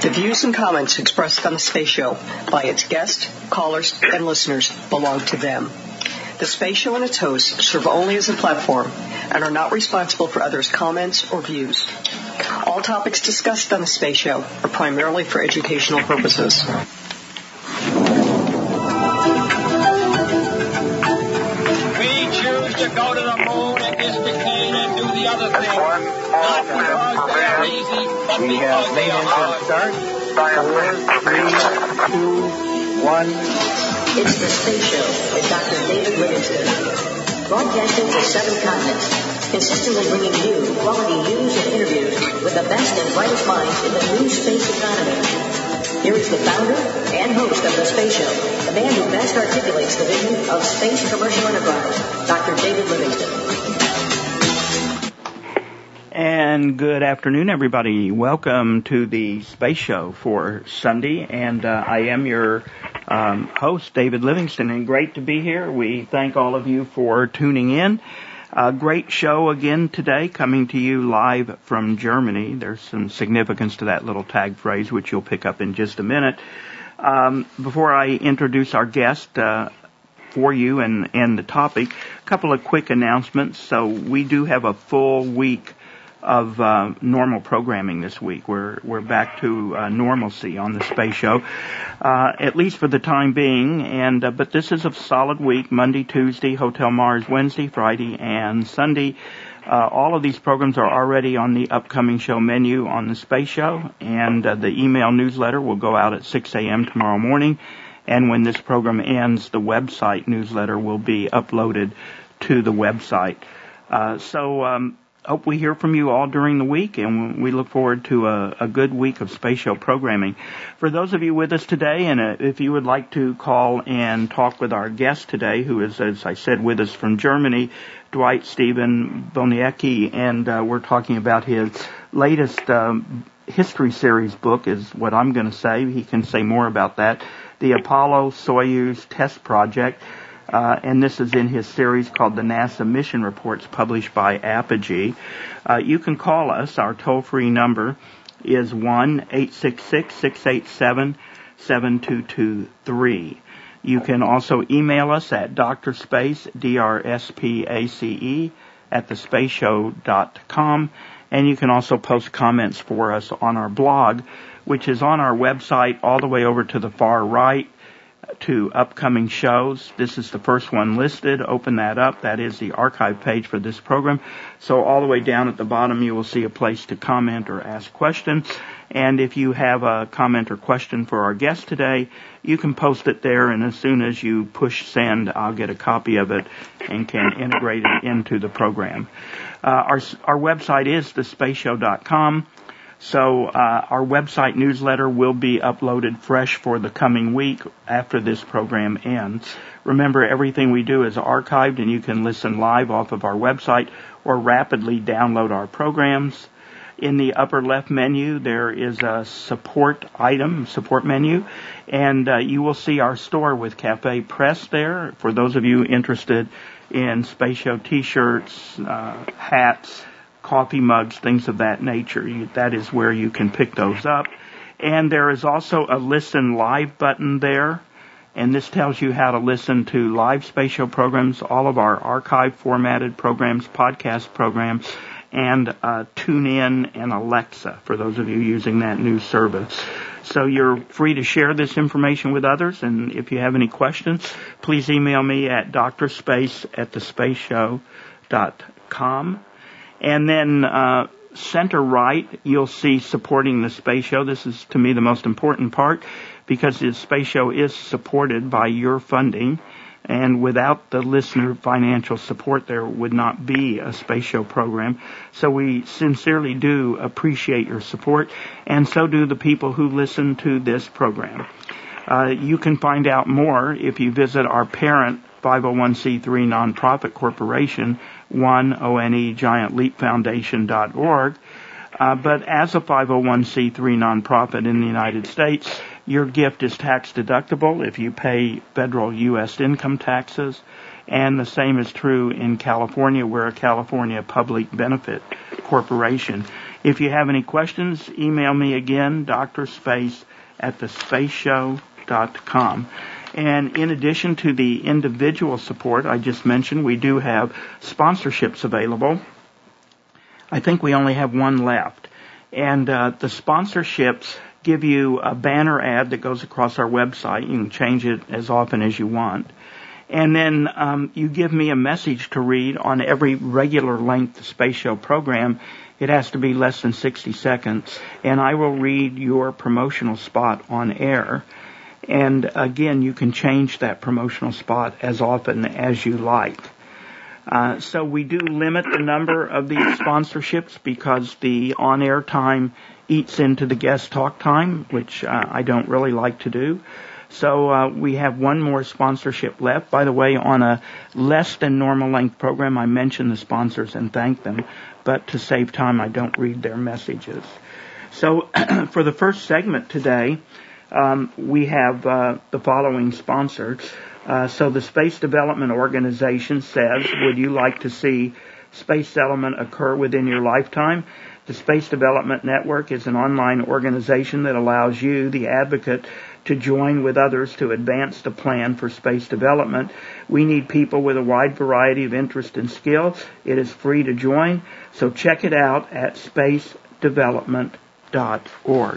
The views and comments expressed on the Space Show by its guests, callers, and listeners belong to them. The Space Show and its hosts serve only as a platform and are not responsible for others' comments or views. All topics discussed on the Space Show are primarily for educational purposes. We choose to go to the moon and this decade and do the other thing. Not because they are easy, but because they are hard. Start. 4, 3, 2, 1. It's the Space Show with Dr. David Livingston. Broadcasting to 7 continents, consistently bringing you quality news and interviews with the best and brightest minds in the new space economy. Here is the founder and host of the Space Show, the man who best articulates the vision of space commercial enterprise, Dr. David Livingston. And good afternoon, everybody. Welcome to the Space Show for Sunday, and I am your host, David Livingston, and great to be here. We thank all of you for tuning in. A great show again today, coming to you live from Germany. There's some significance to that little tag phrase, which you'll pick up in just a minute. Before I introduce our guest for you and the topic, a couple of quick announcements. So we do have a full week of normal programming this week. We're back to normalcy on the Space Show, at least for the time being. And but this is a solid week: Monday, Tuesday, Hotel Mars, Wednesday, Friday, and Sunday. All of these programs are already on the upcoming show menu on the Space Show, and the email newsletter will go out at 6 a.m. tomorrow morning. And when this program ends, the website newsletter will be uploaded to the website. Hope we hear from you all during the week, and we look forward to a good week of Space Show programming. For those of you with us today, and if you would like to call and talk with our guest today, who is, as I said, with us from Germany, Dwight Stephen Boniecki, and we're talking about his latest history series book, is what I'm going to say. He can say more about that. The Apollo-Soyuz Test Project. And this is in his series called the NASA Mission Reports, published by Apogee. You can call us. Our toll-free number is 1-866-687-7223. You can also email us at drspace, DRSPACE, at thespaceshow.com. And you can also post comments for us on our blog, which is on our website all the way over to the far right, to upcoming shows. This is the first one listed. Open that up. That is the archive page for this program. So all the way down at the bottom, you will see a place to comment or ask questions. And if you have a comment or question for our guest today, you can post it there, and as soon as you push send, I'll get a copy of it and can integrate it into the program. Our website is thespaceshow.com. So our website newsletter will be uploaded fresh for the coming week after this program ends. Remember, everything we do is archived, and you can listen live off of our website or rapidly download our programs. In the upper left menu, there is a support menu, and you will see our store with Cafe Press there. For those of you interested in Space Show T-shirts, hats, coffee mugs, things of that nature. That is where you can pick those up. And there is also a Listen Live button there, and this tells you how to listen to live Space Show programs, all of our archive formatted programs, podcast programs, and TuneIn and Alexa, for those of you using that new service. So you're free to share this information with others, and if you have any questions, please email me at drspace@thespaceshow.com. And then center right, you'll see supporting the Space Show. This is, to me, the most important part, because the Space Show is supported by your funding. And without the listener financial support, there would not be a Space Show program. So we sincerely do appreciate your support, and so do the people who listen to this program. You can find out more if you visit our parent 501c3 nonprofit corporation, OneGiantLeapFoundation.org. But as a 501c3 nonprofit in the United States, your gift is tax deductible if you pay federal U.S. income taxes, and the same is true in California. We're a California public benefit corporation. If you have any questions, email me again, drspace@thespaceshow.com. And in addition to the individual support I just mentioned, we do have sponsorships available. I think we only have one left. And the sponsorships give you a banner ad that goes across our website. You can change it as often as you want. And then you give me a message to read on every regular length Space Show program. It has to be less than 60 seconds. And I will read your promotional spot on air. And again, you can change that promotional spot as often as you like. So we do limit the number of these sponsorships because the on-air time eats into the guest talk time, which I don't really like to do. So we have one more sponsorship left. By the way, on a less than normal length program, I mention the sponsors and thank them, but to save time, I don't read their messages. So for the first segment today, we have the following sponsor. So the Space Development Organization says, would you like to see space settlement occur within your lifetime? The Space Development Network is an online organization that allows you, the advocate, to join with others to advance the plan for space development. We need people with a wide variety of interest and skill. It is free to join, so check it out at spacedevelopment.org.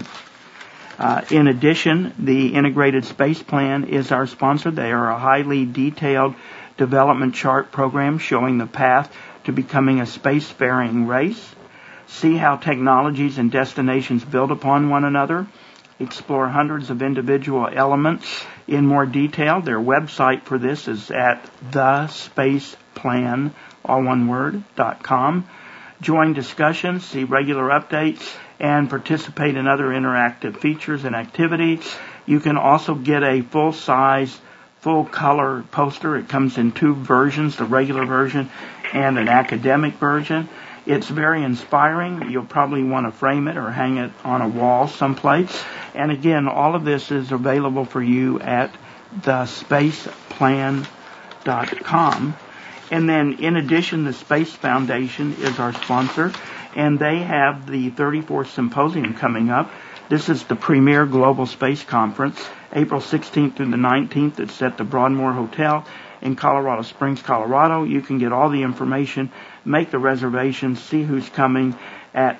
In addition, the Integrated Space Plan is our sponsor. They are a highly detailed development chart program showing the path to becoming a spacefaring race. See how technologies and destinations build upon one another. Explore hundreds of individual elements in more detail. Their website for this is at thespaceplan, all one word, .com. Join discussions, see regular updates, and participate in other interactive features and activities. You can also get a full-size, full-color poster. It comes in two versions, the regular version and an academic version. It's very inspiring. You'll probably want to frame it or hang it on a wall someplace. And again, all of this is available for you at thespaceplan.com. And then in addition, the Space Foundation is our sponsor, and they have the 34th Symposium coming up. This is the premier global space conference, April 16th through the 19th. It's at the Broadmoor Hotel in Colorado Springs, Colorado. You can get all the information, make the reservations, see who's coming at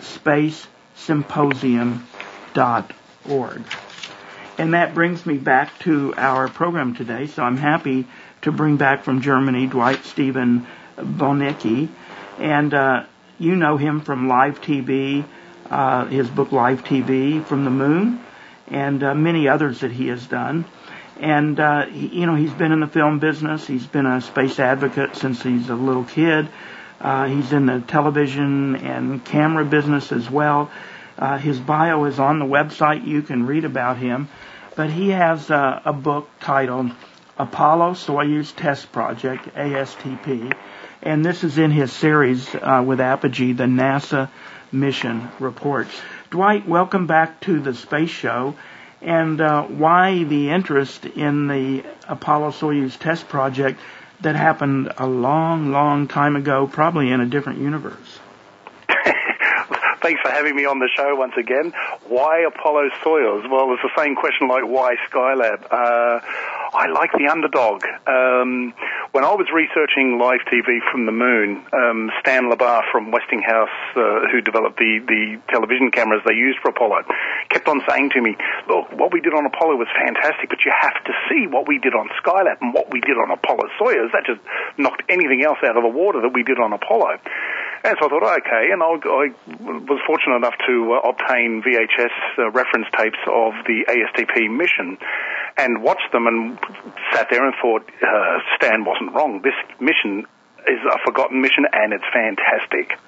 spacesymposium.org. And that brings me back to our program today. So I'm happy to bring back from Germany Dwight Stephen Bonicki. And you know him from Live TV, his book Live TV, From the Moon, and many others that he has done. And, he's been in the film business. He's been a space advocate since he's a little kid. He's in the television and camera business as well. His bio is on the website. You can read about him. But he has a book titled Apollo-Soyuz Test Project, ASTP. And this is in his series with Apogee, the NASA Mission Reports. Dwight, welcome back to the Space Show. And why the interest in the Apollo-Soyuz test project that happened a long, long time ago, probably in a different universe? Thanks for having me on the show once again. Why Apollo-Soyuz? Well, it's the same question like why Skylab. I like the underdog. When I was researching Live TV From the Moon, Stan Labar from Westinghouse, who developed the television cameras they used for Apollo, kept on saying to me, look, what we did on Apollo was fantastic, but you have to see what we did on Skylab and what we did on Apollo-Soyuz. That just knocked anything else out of the water that we did on Apollo. And so I thought, okay, and I was fortunate enough to obtain VHS reference tapes of the ASTP mission and watched them and sat there and thought, Stan wasn't wrong. This mission is a forgotten mission and it's fantastic.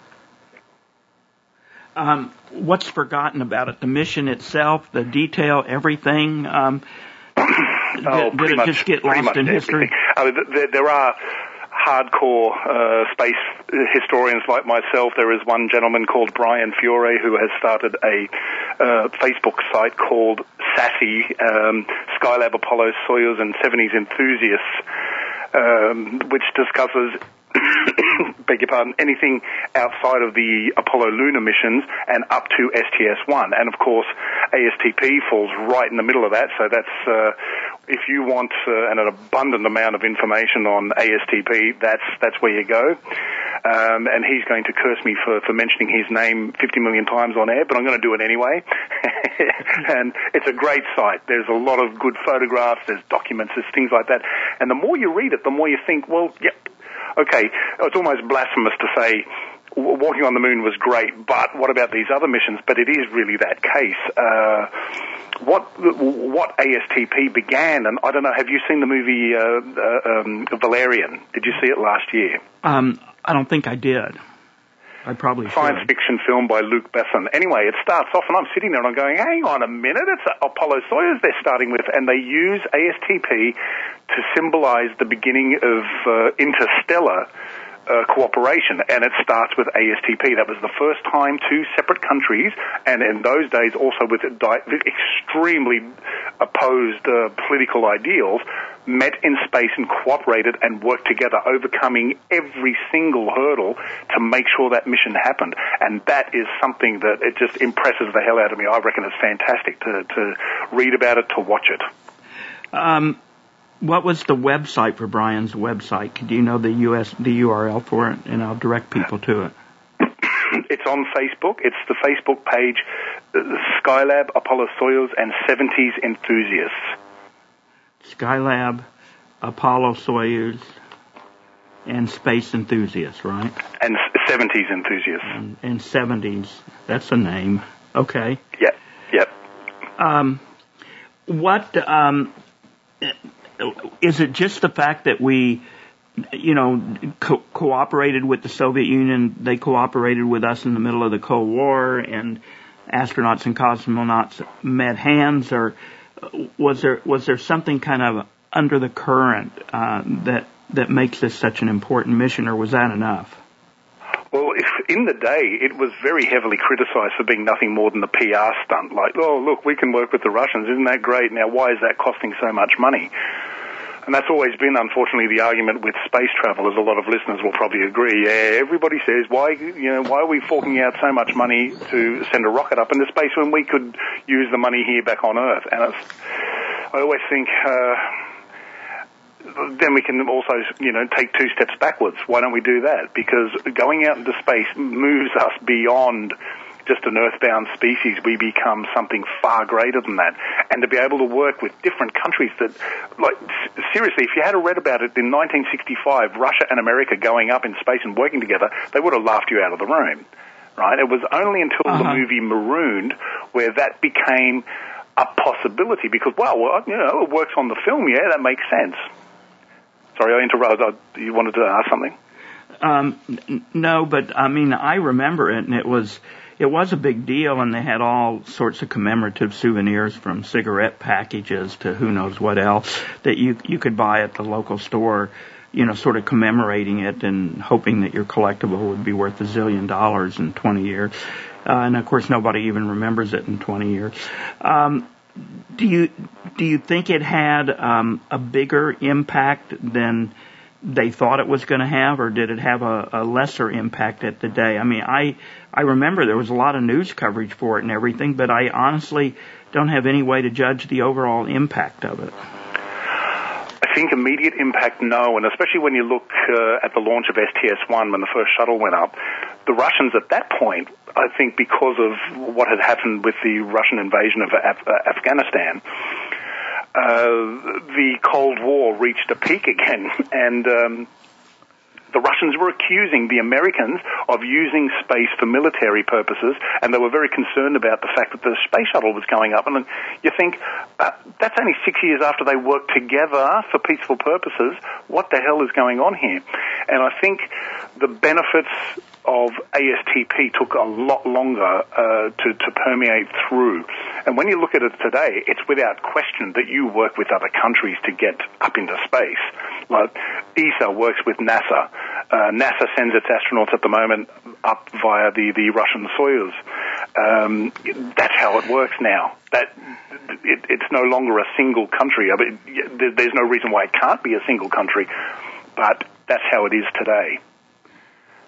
What's forgotten about it? The mission itself, the detail, everything? Did it just get lost in history? There are hardcore space historians like myself. There is one gentleman called Brian Fiore who has started a Facebook site called SASSY, Skylab, Apollo, Soyuz and 70s Enthusiasts, which discusses beg your pardon, anything outside of the Apollo lunar missions and up to STS-1. And, of course, ASTP falls right in the middle of that, so that's, if you want an abundant amount of information on ASTP, that's where you go. And he's going to curse me for mentioning his name 50 million times on air, but I'm going to do it anyway. And it's a great site. There's a lot of good photographs, there's documents, there's things like that. And the more you read it, the more you think, well, yep, okay, it's almost blasphemous to say walking on the moon was great, but what about these other missions? But it is really that case. What ASTP began, and I don't know, have you seen the movie Valerian? Did you see it last year? I don't think I did. I probably should. Science fiction film by Luc Besson. Anyway, it starts off, and I'm sitting there and I'm going, hang on a minute, it's Apollo-Soyuz they're starting with, and they use ASTP to symbolize the beginning of interstellar cooperation, and it starts with ASTP. That was the first time two separate countries, and in those days also with extremely opposed political ideals, met in space and cooperated and worked together, overcoming every single hurdle to make sure that mission happened. And that is something that it just impresses the hell out of me. I reckon it's fantastic to read about it, to watch it. What was the website for Brian's website? Do you know the URL for it? And I'll direct people to it. It's on Facebook. It's the Facebook page, Skylab, Apollo-Soyuz, and 70s Enthusiasts. Skylab, Apollo-Soyuz, and Space Enthusiasts, right? And 70s Enthusiasts. And 70s. That's a name. Okay. Yep. Is it just the fact that we, cooperated with the Soviet Union, they cooperated with us in the middle of the Cold War, and astronauts and cosmonauts met hands, or was there something kind of under the current that makes this such an important mission, or was that enough? Well, in the day, it was very heavily criticized for being nothing more than a PR stunt. Like, oh, look, we can work with the Russians. Isn't that great? Now, why is that costing so much money? And that's always been, unfortunately, the argument with space travel, as a lot of listeners will probably agree. Yeah, everybody says, why are we forking out so much money to send a rocket up into space when we could use the money here back on Earth? And I always think, then we can also, take two steps backwards. Why don't we do that? Because going out into space moves us beyond just an earthbound species. We become something far greater than that. And to be able to work with different countries that, seriously, if you had read about it in 1965, Russia and America going up in space and working together, they would have laughed you out of the room, right? It was only until the movie Marooned where that became a possibility because, it works on the film, yeah, that makes sense. Sorry, I interrupted. You wanted to ask something? No, but I remember it, and it was a big deal, and they had all sorts of commemorative souvenirs from cigarette packages to who knows what else that you could buy at the local store, sort of commemorating it and hoping that your collectible would be worth $1 zillion in 20 years. And of course, nobody even remembers it in 20 years. Do you think it had a bigger impact than they thought it was going to have, or did it have a lesser impact at the day? I remember there was a lot of news coverage for it and everything, but I honestly don't have any way to judge the overall impact of it. I think immediate impact, no, and especially when you look at the launch of STS-1 when the first shuttle went up, the Russians at that point, I think because of what had happened with the Russian invasion of Afghanistan, the Cold War reached a peak again, and the Russians were accusing the Americans of using space for military purposes, and they were very concerned about the fact that the space shuttle was going up. And you think, that's only 6 years after they worked together for peaceful purposes. What the hell is going on here? And I think the benefits of ASTP took a lot longer to permeate through. And when you look at it today, it's without question that you work with other countries to get up into space. Like ESA works with NASA. NASA sends its astronauts at the moment up via the Russian Soyuz. That's how it works now. It's no longer a single country. There's no reason why it can't be a single country, but that's how it is today.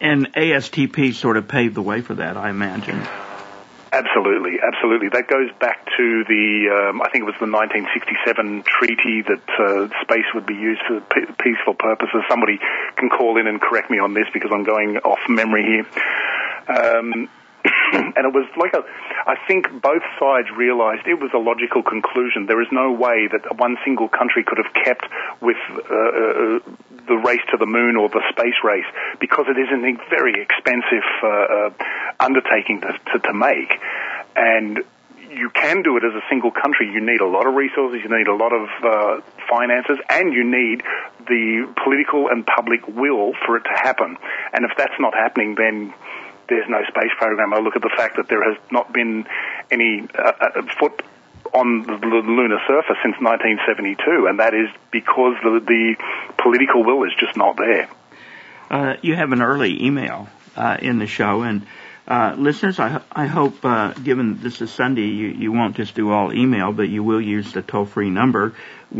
And ASTP sort of paved the way for that, I imagine. Absolutely, absolutely. That goes back to the, I think it was the 1967 treaty that space would be used for peaceful purposes. Somebody can call in and correct me on this because I'm going off memory here. And it was like I think both sides realized it was a logical conclusion. There is no way that one single country could have kept with the race to the moon or the space race, because it is a very expensive undertaking to make. And you can do it as a single country. You need a lot of resources, you need a lot of finances, and you need the political and public will for it to happen. And if that's not happening, then there's no space program. I look at the fact that there has not been any foot on the lunar surface since 1972, and that is because the political will is just not there. You have an early email in the show, and listeners, I hope, given this is Sunday, you won't just do all email, but you will use the toll-free number,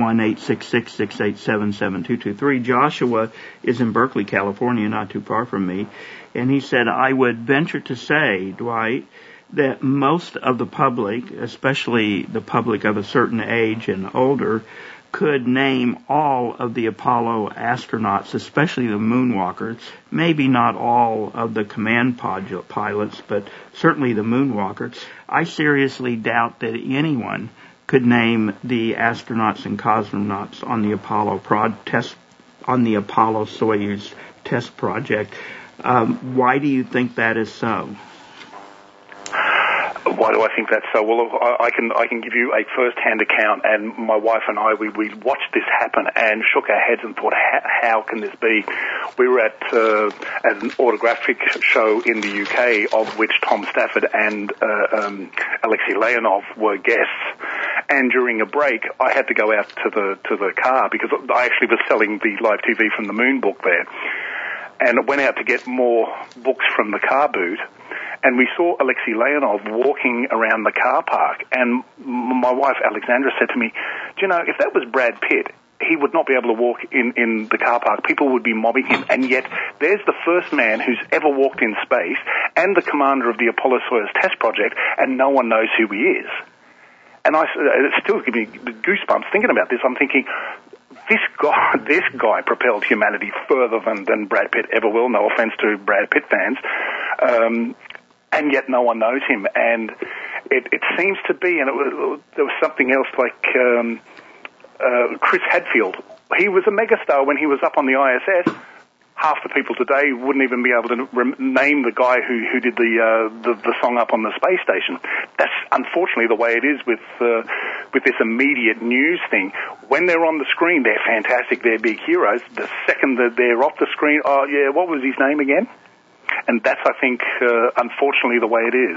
1-866-687-7223. Joshua is in Berkeley, California, not too far from me, and he said, I would venture to say, Dwight, that most of the public, especially the public of a certain age and older, could name all of the Apollo astronauts, especially the moonwalkers, maybe not all of the command pilots, but certainly the moonwalkers. I seriously doubt that anyone could name the astronauts and cosmonauts on the Apollo Soyuz test project. Why do you think that is so? Why do I think that's so? Well, I can give you a first-hand account, and my wife and I, we watched this happen and shook our heads and thought, how can this be? We were at an autographic show in the UK, of which Tom Stafford and Alexei Leonov were guests, and during a break, I had to go out to the car because I actually was selling the Live TV from the Moon book there, and I went out to get more books from the car boot. And we saw Alexei Leonov walking around the car park, and my wife Alexandra said to me, do you know, if that was Brad Pitt, he would not be able to walk in the car park. People would be mobbing him. And yet there's the first man who's ever walked in space and the commander of the Apollo Soyuz test project, and no one knows who he is. And it still gives me goosebumps thinking about this. I'm thinking, this guy propelled humanity further than Brad Pitt ever will. No offense to Brad Pitt fans. And yet no one knows him, and it seems to be, and there was something else like Chris Hadfield. He was a megastar when he was up on the ISS. Half the people today wouldn't even be able to name the guy who did the song up on the space station. That's unfortunately the way it is with this immediate news thing. When they're on the screen, they're fantastic, they're big heroes. The second that they're off the screen, oh yeah, what was his name again? And that's, I think, unfortunately the way it is.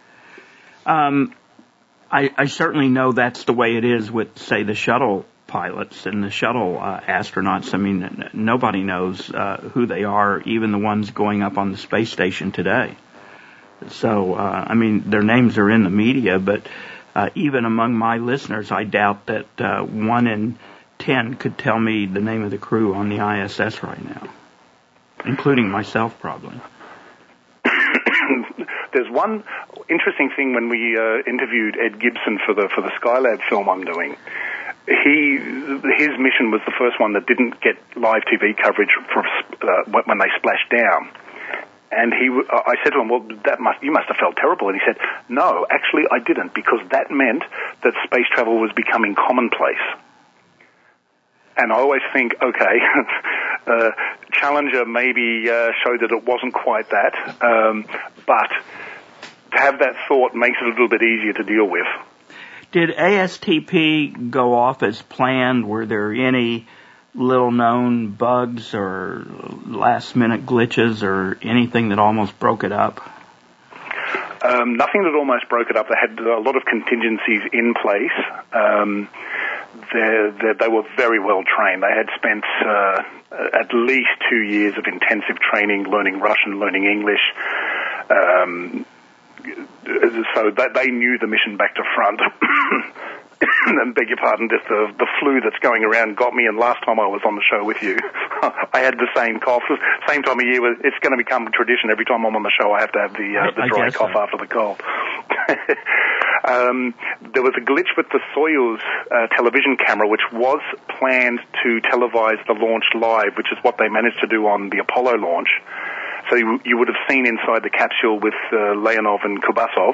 I certainly know that's the way it is with, say, the shuttle pilots and the shuttle astronauts. I mean, nobody knows who they are, even the ones going up on the space station today. So, I mean, their names are in the media, but even among my listeners, I doubt that 1 in 10 could tell me the name of the crew on the ISS right now, including myself probably. There's one interesting thing when we interviewed Ed Gibson for the Skylab film I'm doing. His mission was the first one that didn't get live TV coverage when they splashed down. And I said to him, well, you must have felt terrible. And he said, no, actually I didn't, because that meant that space travel was becoming commonplace. And I always think, okay, Challenger maybe showed that it wasn't quite that, but to have that thought makes it a little bit easier to deal with. Did ASTP go off as planned? Were there any little-known bugs or last-minute glitches or anything that almost broke it up? Nothing that almost broke it up. They had a lot of contingencies in place. They were very well trained. They had spent at least 2 years of intensive training, learning Russian, learning English. So they knew the mission back to front. and beg your pardon, just the flu that's going around got me, and last time I was on the show with you, I had the same cough. Same time of year, it's going to become a tradition. Every time I'm on the show, I have to have the dry cough after the cold. There was a glitch with the Soyuz television camera, which was planned to televise the launch live, which is what they managed to do on the Apollo launch. So you would have seen inside the capsule with Leonov and Kubasov.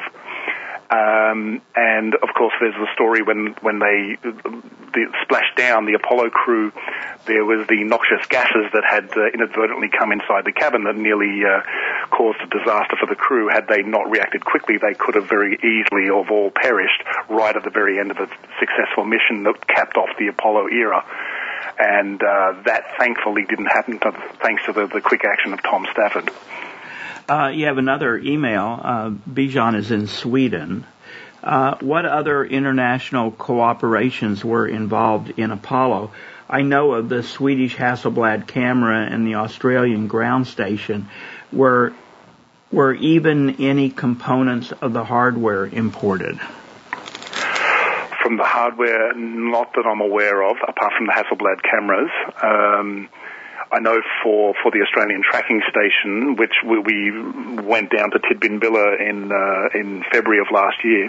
And of course, there's the story when they splashed down the Apollo crew. There was the noxious gases that had inadvertently come inside the cabin that nearly caused a disaster for the crew. Had they not reacted quickly, they could have very easily have all perished right at the very end of a successful mission that capped off the Apollo era. And that thankfully didn't happen thanks to the quick action of Tom Stafford. You have another email. Bijan is in Sweden. What other international cooperations were involved in Apollo? I know of the Swedish Hasselblad camera and the Australian ground station. Were even any components of the hardware imported? From the hardware, not that I'm aware of, apart from the Hasselblad cameras. I know for the Australian tracking station, which we went down to Tidbinbilla in February of last year,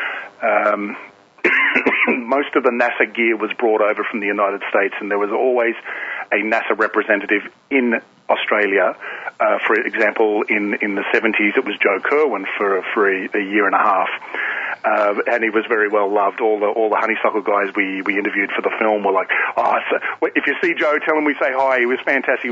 most of the NASA gear was brought over from the United States, and there was always a NASA representative in Australia. For example, in the 70s, it was Joe Kerwin for a year and a half. And he was very well loved. All the honeysuckle guys we interviewed for the film were like, if you see Joe, tell him we say hi. He was fantastic.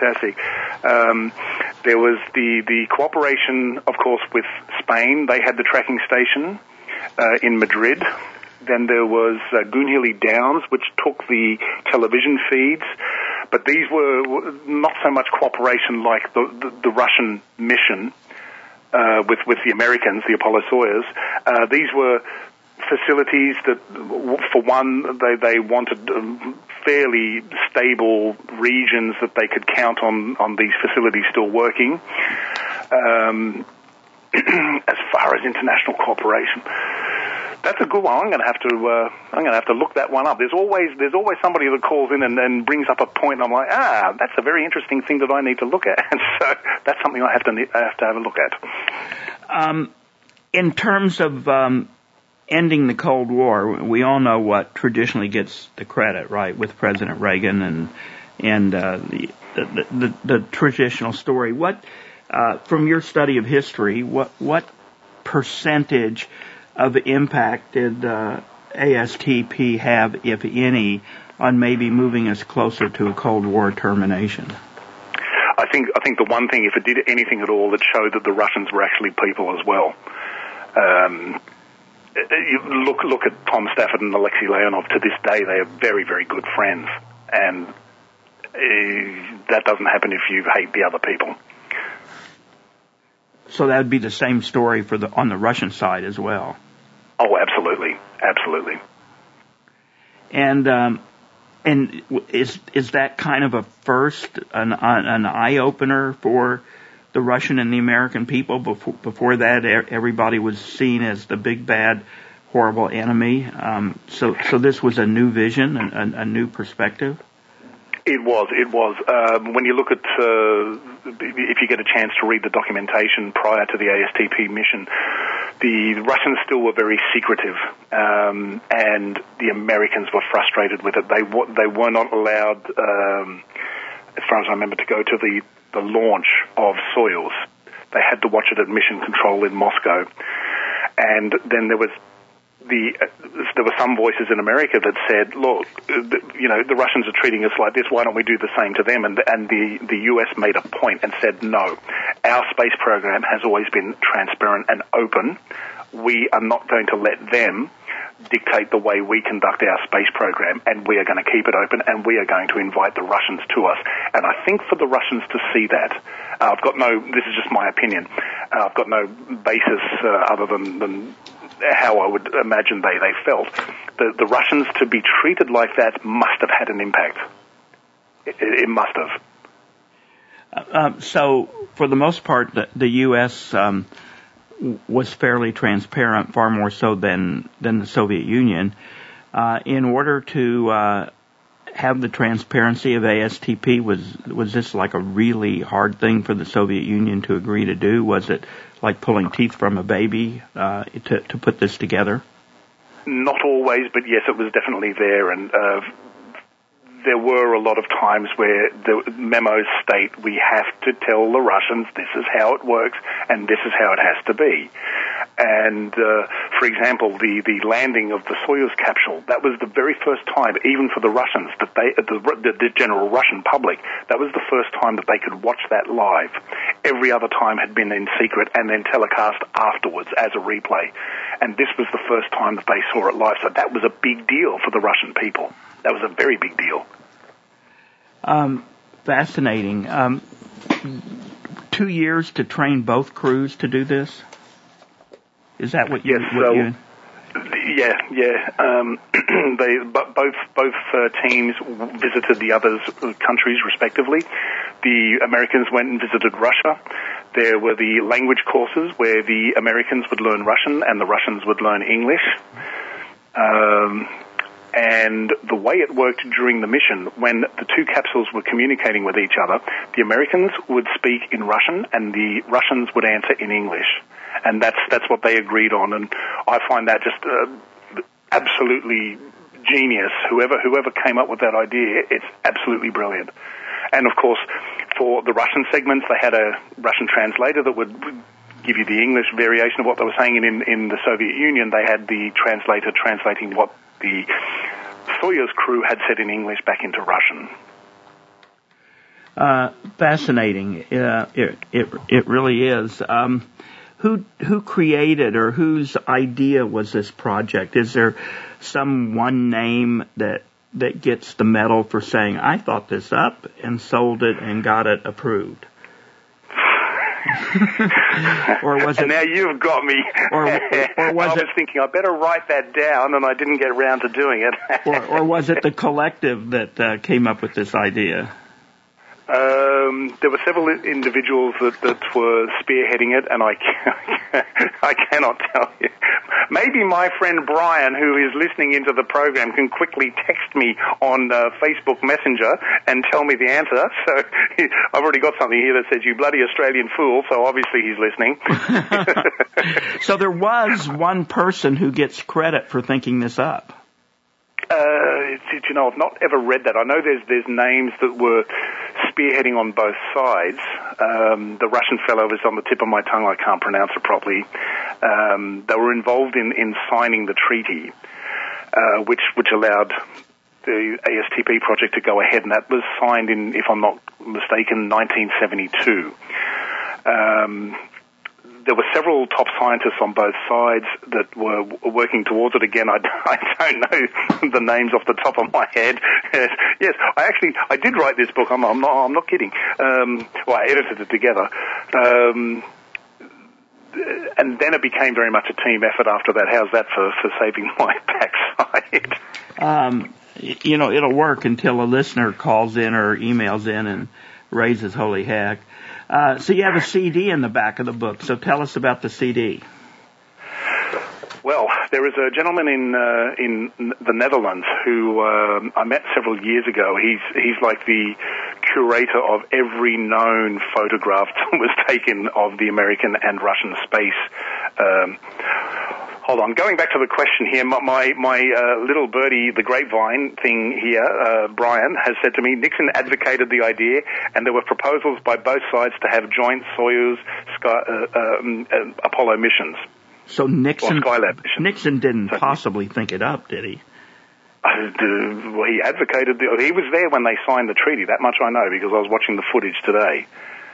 There was the cooperation, of course, with Spain. They had the tracking station in Madrid. Then there was Goonhilly Downs, which took the television feeds. But these were not so much cooperation like the Russian mission. With the Americans, the Apollo Soyuz. These were facilities that, for one, they wanted fairly stable regions that they could count on these facilities still working. As far as international cooperation, that's a good one. I'm going to have to look that one up. There's always somebody that calls in and brings up a point, and I'm like, that's a very interesting thing that I need to look at. And so that's something I have to have a look at. In terms of ending the Cold War, we all know what traditionally gets the credit, right, with President Reagan and the traditional story. What, from your study of history, what percentage of impact did ASTP have, if any, on maybe moving us closer to a Cold War termination? I think the one thing, if it did anything at all, it showed that the Russians were actually people as well. You look at Tom Stafford and Alexei Leonov. To this day, they are very, very good friends, and that doesn't happen if you hate the other people. So that would be the same story on the Russian side as well. Oh, absolutely. And is that kind of a first, an eye opener for the Russian and the American people? Before that, everybody was seen as the big bad, horrible enemy. So this was a new vision, a new perspective. It was. When you look at, if you get a chance to read the documentation prior to the ASTP mission, the Russians still were very secretive, and the Americans were frustrated with it. They were not allowed, as far as I remember, to go to the launch of Soyuz. They had to watch it at Mission Control in Moscow, and then there were some voices in America that said, look, the Russians are treating us like this, why don't we do the same to them? And the US made a point and said, no, our space program has always been transparent and open. We are not going to let them dictate the way we conduct our space program, and we are going to keep it open, and we are going to invite the Russians to us. And I think for the Russians to see that, this is just my opinion, I've got no basis other than how I would imagine they felt. The Russians to be treated like that must have had an impact. It must have. So, for the most part, the U.S. was fairly transparent, far more so than the Soviet Union. In order to have the transparency of ASTP, was this like a really hard thing for the Soviet Union to agree to do? Was it like pulling teeth from a baby to put this together? Not always, but yes, it was definitely there, and there were a lot of times where the memos state we have to tell the Russians this is how it works and this is how it has to be. And, for example, the landing of the Soyuz capsule, that was the very first time, even for the Russians, that the general Russian public, that was the first time that they could watch that live. Every other time had been in secret and then telecast afterwards as a replay. And this was the first time that they saw it live. So that was a big deal for the Russian people. That was a very big deal. Fascinating. 2 years to train both crews to do this? Is that what you... Yes, both teams visited the other countries respectively. The Americans went and visited Russia. There were the language courses where the Americans would learn Russian and the Russians would learn English. And the way it worked during the mission, when the two capsules were communicating with each other, the Americans would speak in Russian and the Russians would answer in English. And that's what they agreed on. And I find that just absolutely genius. Whoever came up with that idea, it's absolutely brilliant. And of course, for the Russian segments, they had a Russian translator that would give you the English variation of what they were saying. And in the Soviet Union, they had the translator translating what the Soyuz crew had said in English back into Russian. Fascinating. It really is. Who created or whose idea was this project? Is there some one name that gets the medal for saying, I thought this up and sold it and got it approved? Or was and now you've got me. Or was I was thinking I better write that down, and I didn't get around to doing it. or was it the collective that came up with this idea? There were several individuals that were spearheading it, and I cannot tell you. Maybe my friend Brian, who is listening into the program, can quickly text me on Facebook Messenger and tell me the answer. So I've already got something here that says, you bloody Australian fool, so obviously he's listening. So there was one person who gets credit for thinking this up. I've not ever read that. I know there's names that were spearheading on both sides. The Russian fellow is on the tip of my tongue. I can't pronounce it properly. They were involved in signing the treaty, which allowed the ASTP project to go ahead, and that was signed in, if I'm not mistaken, 1972. There were several top scientists on both sides that were working towards it. Again, I don't know the names off the top of my head. Yes, I did write this book. I'm not kidding. Well, I edited it together. And then it became very much a team effort after that. How's that for saving my backside? It'll work until a listener calls in or emails in and raises holy heck. So you have a CD in the back of the book. So tell us about the CD. Well, there is a gentleman in the Netherlands who I met several years ago. He's like the curator of every known photograph that was taken of the American and Russian space. Hold on, going back to the question here, my little birdie, the grapevine thing here, Brian, has said to me, Nixon advocated the idea, and there were proposals by both sides to have joint Soyuz Apollo missions. So Nixon missions. Didn't possibly think it up, did he? Well, he advocated. He was there when they signed the treaty. That much I know because I was watching the footage today.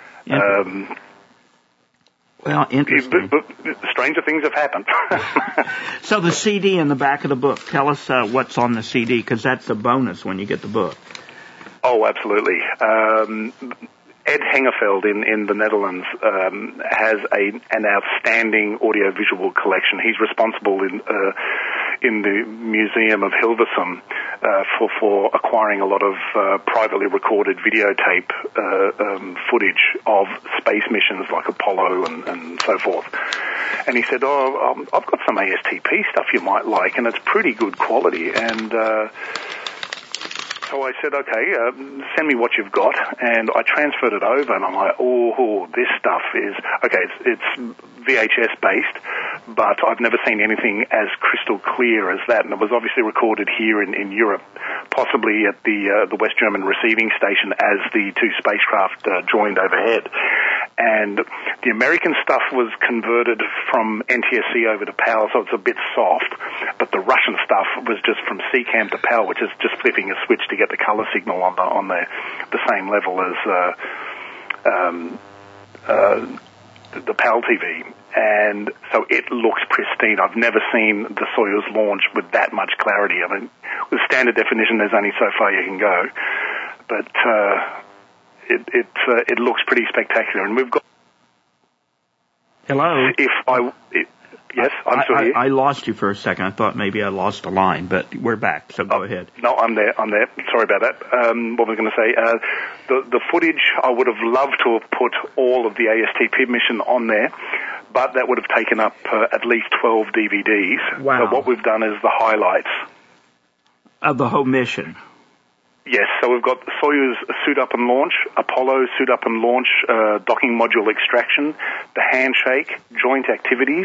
Well, interesting. But stranger things have happened. So the CD in the back of the book, tell us what's on the CD, because that's a bonus when you get the book. Oh, absolutely. Ed Hengeveld in the Netherlands has an outstanding audiovisual collection. He's responsible in the Museum of Hilversum for acquiring a lot of privately recorded videotape footage of space missions like Apollo and so forth. And he said, I've got some ASTP stuff you might like, and it's pretty good quality. And so I said, okay, send me what you've got. And I transferred it over, and I'm like, oh, this stuff is, okay, it's VHS-based, but I've never seen anything as crystal clear as that. And it was obviously recorded here in Europe, possibly at the West German receiving station as the two spacecraft joined overhead. And the American stuff was converted from NTSC over to PAL, so it's a bit soft. But the Russian stuff was just from CCAM to PAL, which is just flipping a switch to get the color signal on the same level as the PAL TV. And so it looks pristine. I've never seen the Soyuz launch with that much clarity. I mean, with standard definition, there's only so far you can go. But it looks pretty spectacular. And we've got... Hello? Yes, I'm still here. I lost you for a second. I thought maybe I lost a line, but we're back, so go ahead. No, I'm there. Sorry about that. What was I going to say? The footage, I would have loved to have put all of the ASTP mission on there, but that would have taken up at least 12 DVDs. Wow. So what we've done is the highlights. Of the whole mission. Yes, so we've got Soyuz suit up and launch, Apollo suit up and launch, docking module extraction, the handshake, joint activities,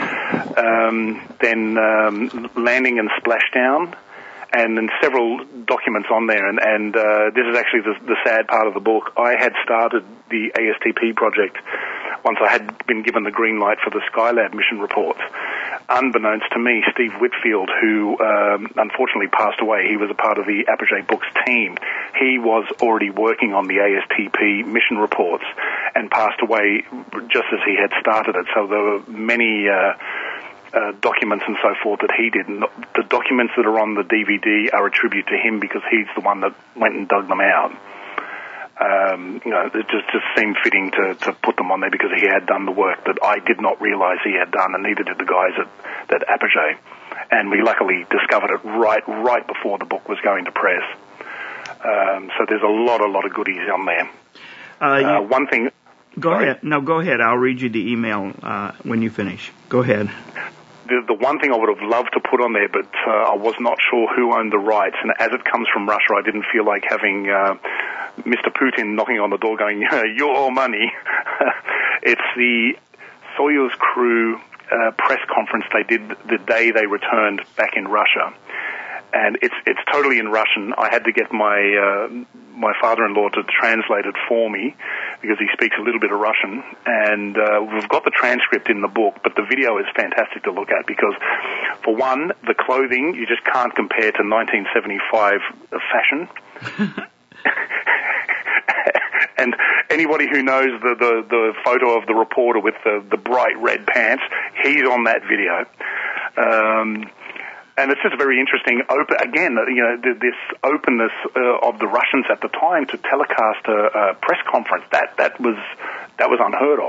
then landing and splashdown, and then several documents on there. And this is actually the sad part of the book. I had started the ASTP project once I had been given the green light for the Skylab mission reports. Unbeknownst to me, Steve Whitfield, who unfortunately passed away, he was a part of the Apogee Books team. He was already working on the ASTP mission reports and passed away just as he had started it. So there were many documents and so forth that he did. And the documents that are on the DVD are a tribute to him because he's the one that went and dug them out. It just seemed fitting to put them on there because he had done the work that I did not realize he had done, and neither did the guys at Apogee. And we luckily discovered it right before the book was going to press. So there's a lot of goodies on there. One thing... Go ahead. No, go ahead. I'll read you the email when you finish. Go ahead. The one thing I would have loved to put on there, but I was not sure who owned the rights, and as it comes from Russia, I didn't feel like having Mr. Putin knocking on the door going, your money. It's the Soyuz crew press conference they did the day they returned back in Russia. And it's totally in Russian. I had to get my father-in-law to translate it for me because he speaks a little bit of Russian. And we've got the transcript in the book, but the video is fantastic to look at because, for one, the clothing you just can't compare to 1975 fashion. And anybody who knows the photo of the reporter with the bright red pants, he's on that video. And it's just very interesting. This openness of the Russians at the time to telecast a press conference that was unheard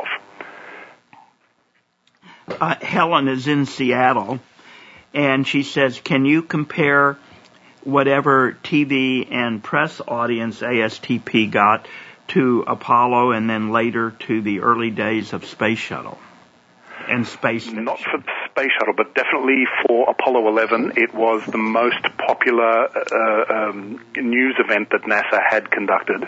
of. Helen is in Seattle, and she says, "Can you compare whatever TV and press audience ASTP got to Apollo, and then later to the early days of Space Shuttle and Space Station?" Not for Space Shuttle, but definitely for Apollo 11. It was the most popular news event that NASA had conducted.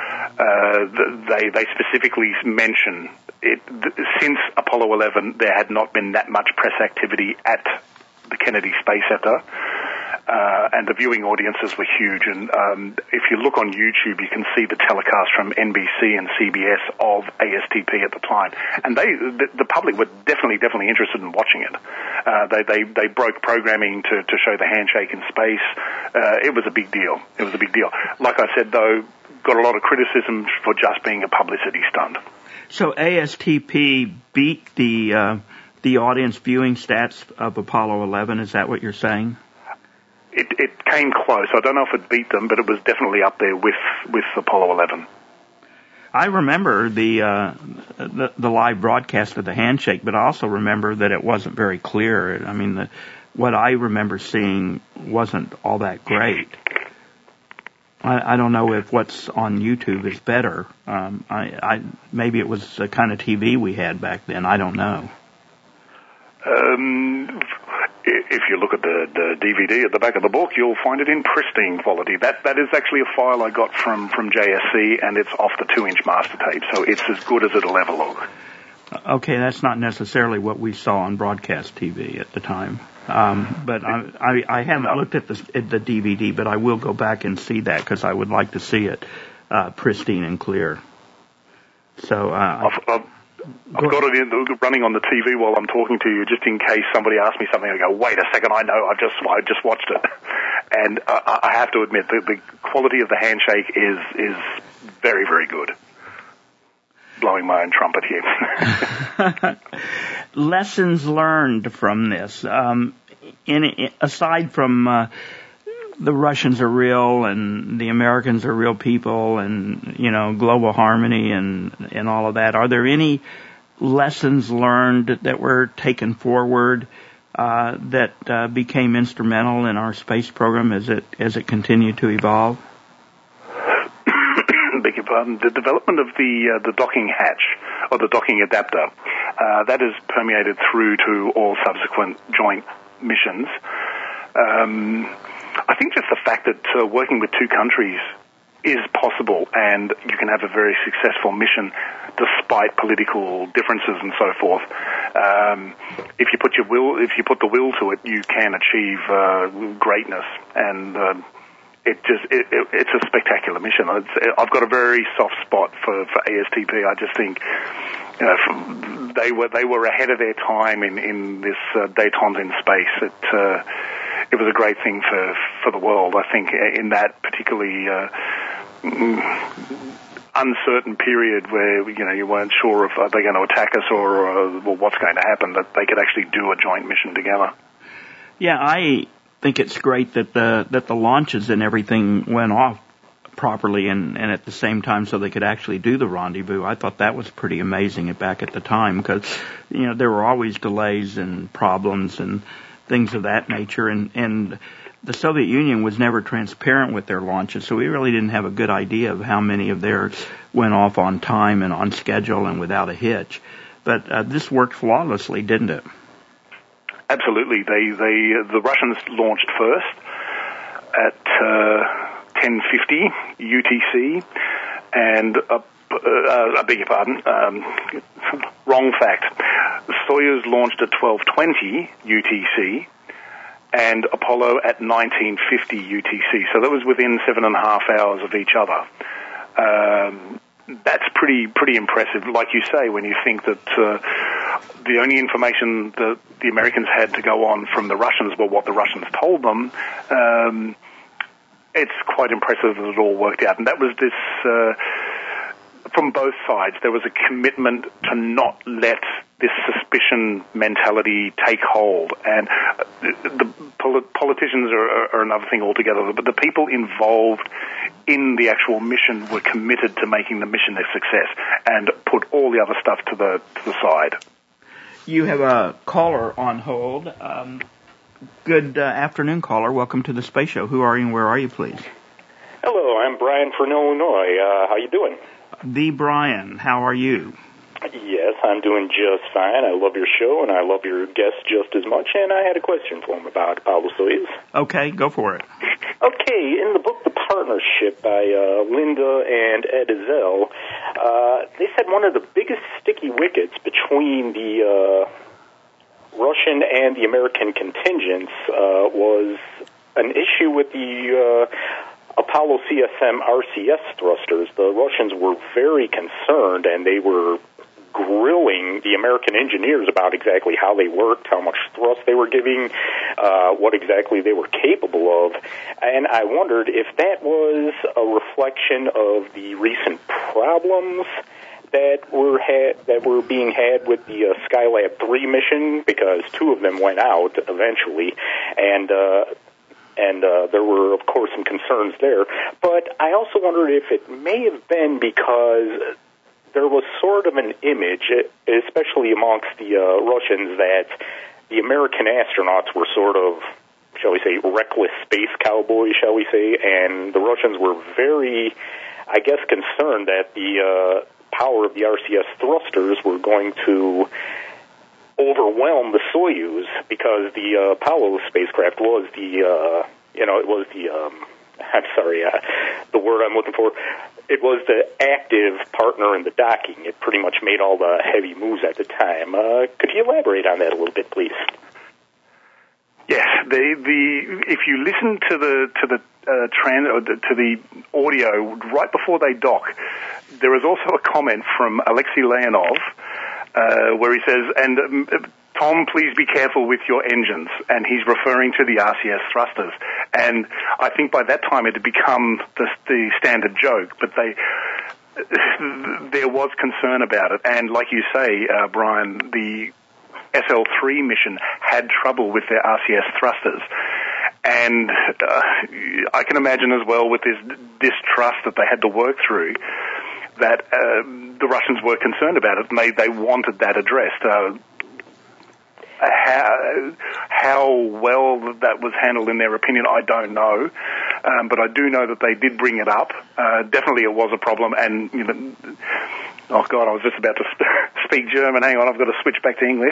They specifically mention it. Since Apollo 11, there had not been that much press activity at the Kennedy Space Center. And the viewing audiences were huge. And if you look on YouTube, you can see the telecast from NBC and CBS of ASTP at the time. And the public were definitely interested in watching it. They broke programming to show the handshake in space. It was a big deal. Like I said, though, got a lot of criticism for just being a publicity stunt. So ASTP beat the audience viewing stats of Apollo 11. Is that what you're saying? It came close. I don't know if it beat them, but it was definitely up there with Apollo 11. I remember the live broadcast of the handshake, but I also remember that it wasn't very clear. I mean, what I remember seeing wasn't all that great. I don't know if what's on YouTube is better. Maybe it was the kind of TV we had back then. I don't know. If you look at the DVD at the back of the book, you'll find it in pristine quality. That is actually a file I got from JSC, and it's off the 2-inch master tape, so it's as good as it'll ever look. Okay, that's not necessarily what we saw on broadcast TV at the time. But I haven't looked at the DVD, but I will go back and see that because I would like to see it pristine and clear. So I've got it running on the TV while I'm talking to you, just in case somebody asks me something. I go, wait a second, I know, I just watched it, and I have to admit that the quality of the handshake is very, very good. Blowing my own trumpet here. Lessons learned from this. Aside from the Russians are real and the Americans are real people and, global harmony and all of that, are there any lessons learned that were taken forward that became instrumental in our space program as it continued to evolve? Beg your pardon. The development of the docking hatch or the docking adapter that has permeated through to all subsequent joint missions. I think just the fact that working with two countries is possible, and you can have a very successful mission despite political differences and so forth. If you put the will to it, you can achieve greatness, and it's a spectacular mission. I've got a very soft spot for ASTP. I just think they were ahead of their time in this détente in space. It was a great thing for the world. I think in that particularly uncertain period where you weren't sure if they're going to attack us or what's going to happen, that they could actually do a joint mission together. Yeah, I think it's great that the launches and everything went off properly and at the same time so they could actually do the rendezvous. I thought that was pretty amazing back at the time because, there were always delays and problems and things of that nature, and the Soviet Union was never transparent with their launches, so we really didn't have a good idea of how many of theirs went off on time and on schedule and without a hitch. But this worked flawlessly, didn't it? Absolutely. The Russians launched first at 10:50 UTC, and I beg your pardon, wrong fact. Soyuz launched at 12:20 UTC, and Apollo at 19:50 UTC. So that was within 7.5 hours of each other. That's pretty impressive. Like you say, when you think that the only information that the Americans had to go on from the Russians were what the Russians told them, it's quite impressive that it all worked out. And that was this, from both sides, there was a commitment to not let this suspicion mentality take hold. And the politicians are another thing altogether, but the people involved in the actual mission were committed to making the mission a success and put all the other stuff to the side. You have a caller on hold. Good afternoon, caller. Welcome to the Space Show. Who are you and where are you, please? Hello, I'm Brian from Illinois. How you doing? The Brian, how are you? Yes, I'm doing just fine. I love your show, and I love your guests just as much, and I had a question for him about Apollo Soyuz. Okay, go for it. Okay, in the book The Partnership by Linda and Ed Ezel, they said one of the biggest sticky wickets between the Russian and the American contingents was an issue with the Apollo CSM RCS thrusters. The Russians were very concerned, and they were grilling the American engineers about exactly how they worked, how much thrust they were giving, what exactly they were capable of. And I wondered if that was a reflection of the recent problems that were being had with the Skylab 3 mission, because 2 of them went out eventually, and there were, of course, some concerns there. But I also wondered if it may have been because there was sort of an image, especially amongst the Russians, that the American astronauts were sort of, shall we say, reckless space cowboys, shall we say, and the Russians were very, I guess, concerned that the power of the RCS thrusters were going to overwhelm the Soyuz because the Apollo spacecraft was the the word I'm looking for. It was the active partner in the docking. It pretty much made all the heavy moves at the time. Could you elaborate on that a little bit, please? Yes, if you listen to the audio right before they dock, there is also a comment from Alexei Leonov where he says, and Tom, please be careful with your engines, and he's referring to the RCS thrusters. And I think by that time it had become the standard joke, but there was concern about it. And like you say, Brian, the SL3 mission had trouble with their RCS thrusters. And I can imagine as well with this distrust that they had to work through that the Russians were concerned about it, and they wanted that addressed. How well that was handled in their opinion, I don't know. But I do know that they did bring it up. Definitely it was a problem. And, oh, God, I was just about to speak German. Hang on, I've got to switch back to English.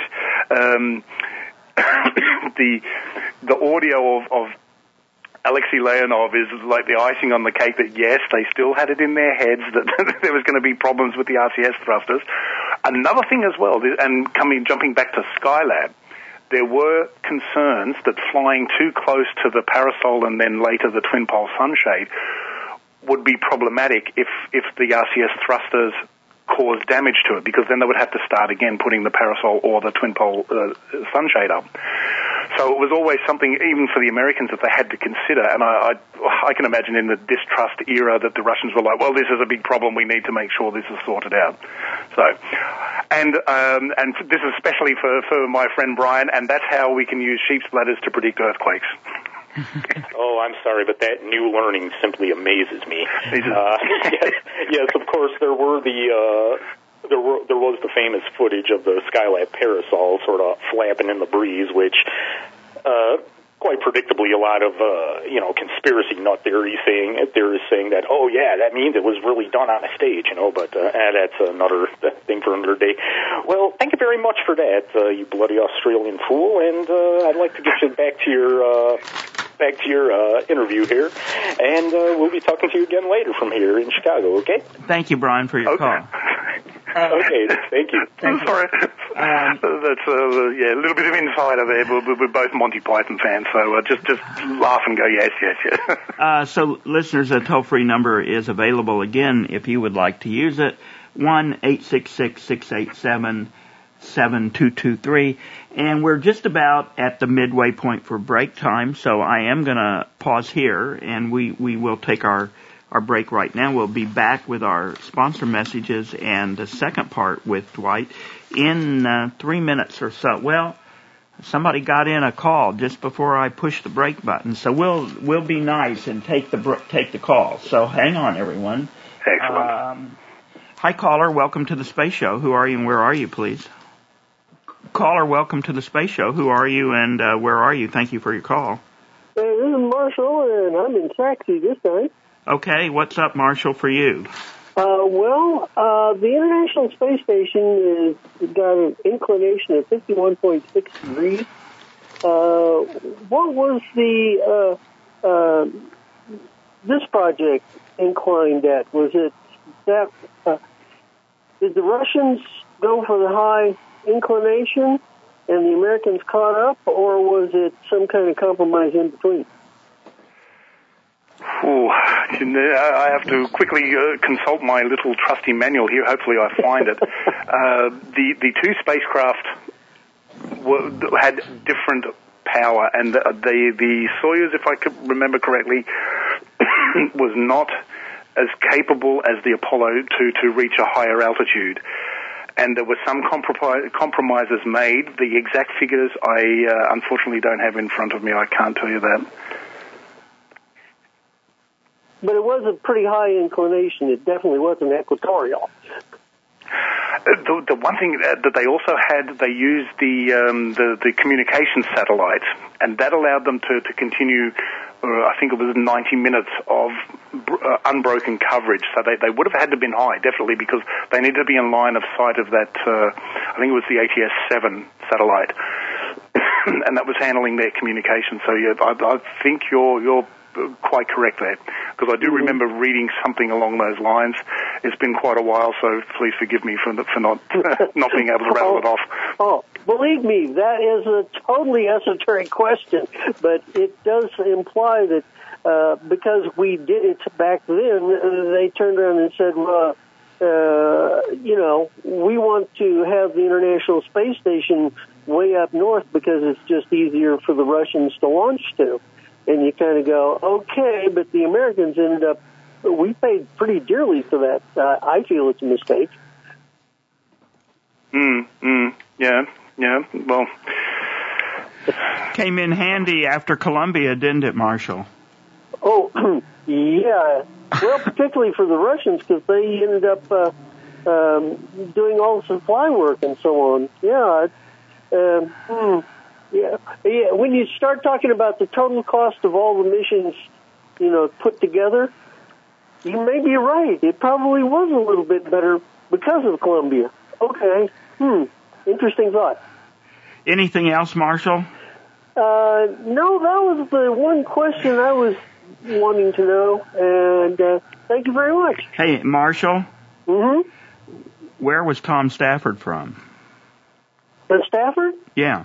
The audio of Alexei Leonov is like the icing on the cake that, yes, they still had it in their heads that there was going to be problems with the RCS thrusters. Another thing as well, and jumping back to Skylab, there were concerns that flying too close to the Parasol and then later the Twin Pole Sunshade would be problematic if the RCS thrusters caused damage to it, because then they would have to start again putting the Parasol or the Twin Pole Sunshade up. So it was always something, even for the Americans, that they had to consider. And I can imagine in the distrust era that the Russians were like, well, this is a big problem. We need to make sure this is sorted out. So, and this is especially for my friend Brian, and that's how we can use sheep's bladders to predict earthquakes. Oh, I'm sorry, but that new learning simply amazes me. Yes, of course, there was the famous footage of the Skylab Parasol sort of flapping in the breeze, which, quite predictably, a lot of conspiracy nut theories saying that, oh yeah, that means it was really done on a stage, but that's another thing for another day. Well, thank you very much for that, you bloody Australian fool, and I'd like to get you back to your interview here, and we'll be talking to you again later from here in Chicago, okay? Thank you, Brian, for your call. Okay, thank you. I'm sorry. That's a little bit of insider there. We're both Monty Python fans, so just laugh and go, yes. So, listeners, a toll-free number is available again if you would like to use it, 1-866-687-7223. And we're just about at the midway point for break time, so I am going to pause here, and we will take our break right now. We'll be back with our sponsor messages and the second part with Dwight in 3 minutes or so. Well, somebody got in a call just before I pushed the break button, so we'll be nice and take the call. So hang on, everyone. Excellent. Hi, caller. Welcome to the Space Show. Who are you and where are you, please? Caller, welcome to the Space Show. Who are you and where are you? Thank you for your call. Hey, this is Marshall, and I'm in taxi this time. Okay, what's up, Marshall, for you? The International Space Station has got an inclination of 51.6 degrees. What was this project inclined at? Was it that, did the Russians go for the high inclination and the Americans caught up, or was it some kind of compromise in between? Oh, I have to quickly consult my little trusty manual here. Hopefully I find it. The two spacecraft had different power, and the Soyuz, if I could remember correctly, was not as capable as the Apollo to reach a higher altitude. And there were some compromises made. The exact figures I unfortunately don't have in front of me. I can't tell you that. But it was a pretty high inclination. It definitely wasn't equatorial. The one thing that they also had, they used the communication satellite, and that allowed them to continue. I think it was 90 minutes of unbroken coverage. So they would have had to have been high, definitely, because they needed to be in line of sight of that. I think it was the ATS-7 satellite, and that was handling their communication. So yeah, I think you're quite correct there, because I do remember reading something along those lines. It's been quite a while, so please forgive me for not not being able to rattle it off. Oh, believe me, that is a totally esoteric question, but it does imply that because we did it back then, they turned around and said, well, we want to have the International Space Station way up north because it's just easier for the Russians to launch to. And you kind of go, okay, but the Americans ended up, we paid pretty dearly for that. I feel it's a mistake. Yeah, well. Came in handy after Columbia, didn't it, Marshall? Oh, yeah. Well, particularly for the Russians, because they ended up doing all the supply work and so on. Yeah. Yeah. When you start talking about the total cost of all the missions, put together, you may be right. It probably was a little bit better because of Columbia. Okay. Interesting thought. Anything else, Marshall? No, that was the one question I was wanting to know, and thank you very much. Hey, Marshall? Mm-hmm? Where was Tom Stafford from? Stafford? Yeah.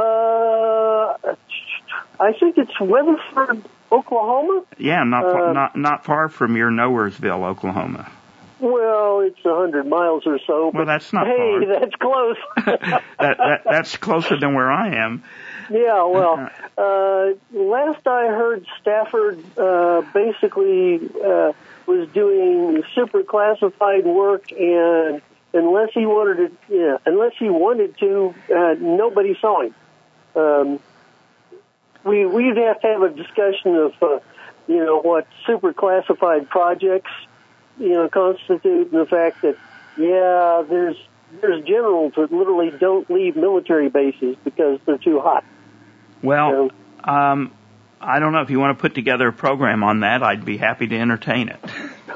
I think it's Weatherford, Oklahoma. Yeah, not far from your Nowheresville, Oklahoma. Well, it's 100 miles or so. Well, that's not far. Hey, that's close. That's closer than where I am. Yeah, well, last I heard, Stafford basically was doing super classified work, and unless he wanted to, nobody saw him. We'd have to have a discussion of, what super classified projects, constitute, and the fact that, there's generals that literally don't leave military bases because they're too hot. Well, I don't know. If you want to put together a program on that, I'd be happy to entertain it.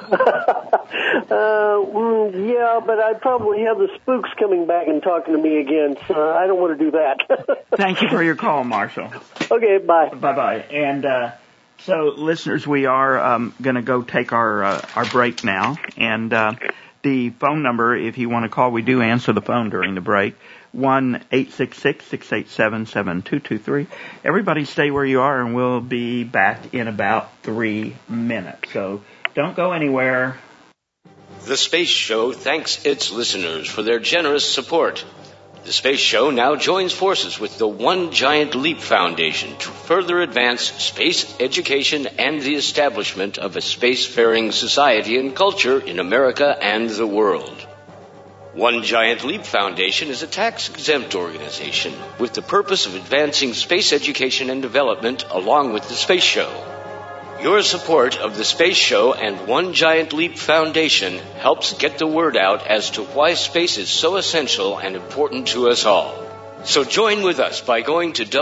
Yeah, but I'd probably have the spooks coming back and talking to me again, so I don't want to do that. Thank you for your call, Marshall. Okay, bye. Bye-bye. And so, listeners, we are going to go take our break now. And the phone number, if you want to call, we do answer the phone during the break, 1-866-687-7223. Everybody stay where you are, and we'll be back in about 3 minutes. So don't go anywhere. The Space Show thanks its listeners for their generous support. The Space Show now joins forces with the One Giant Leap Foundation to further advance space education and the establishment of a spacefaring society and culture in America and the world. One Giant Leap Foundation is a tax-exempt organization with the purpose of advancing space education and development along with the Space Show. Your support of the Space Show and One Giant Leap Foundation helps get the word out as to why space is so essential and important to us all. So join with us by going to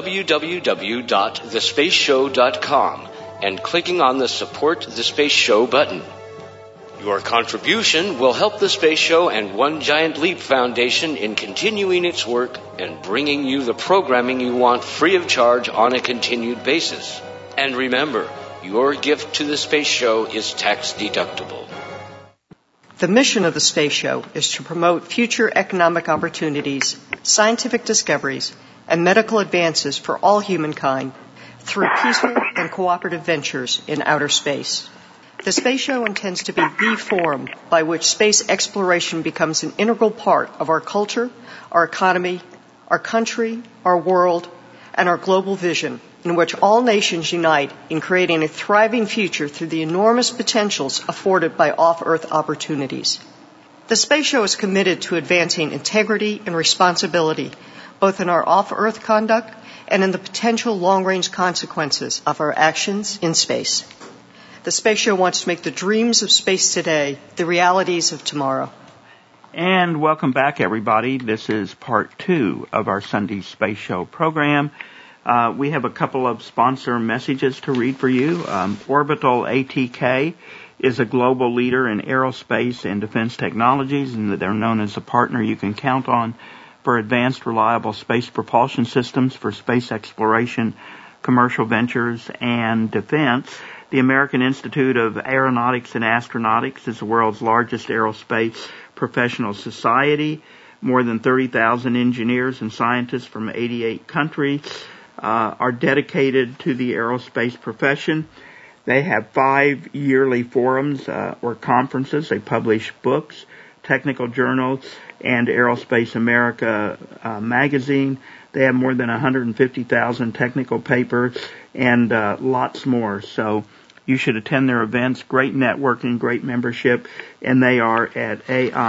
www.thespaceshow.com and clicking on the Support the Space Show button. Your contribution will help the Space Show and One Giant Leap Foundation in continuing its work and bringing you the programming you want free of charge on a continued basis. And remember, your gift to the Space Show is tax deductible. The mission of the Space Show is to promote future economic opportunities, scientific discoveries, and medical advances for all humankind through peaceful and cooperative ventures in outer space. The Space Show intends to be the forum by which space exploration becomes an integral part of our culture, our economy, our country, our world, and our global vision, in which all nations unite in creating a thriving future through the enormous potentials afforded by off-Earth opportunities. The Space Show is committed to advancing integrity and responsibility, both in our off-Earth conduct and in the potential long-range consequences of our actions in space. The Space Show wants to make the dreams of space today the realities of tomorrow. And welcome back, everybody. This is part 2 of our Sunday Space Show program. We have a couple of sponsor messages to read for you. Orbital ATK is a global leader in aerospace and defense technologies, and they're known as a partner you can count on for advanced, reliable space propulsion systems for space exploration, commercial ventures, and defense. The American Institute of Aeronautics and Astronautics is the world's largest aerospace professional society. More than 30,000 engineers and scientists from 88 countries are dedicated to the aerospace profession. They have 5 yearly forums or conferences. They publish books, technical journals, and Aerospace America magazine. They have more than 150,000 technical papers and lots more. So you should attend their events. Great networking, great membership, and they are at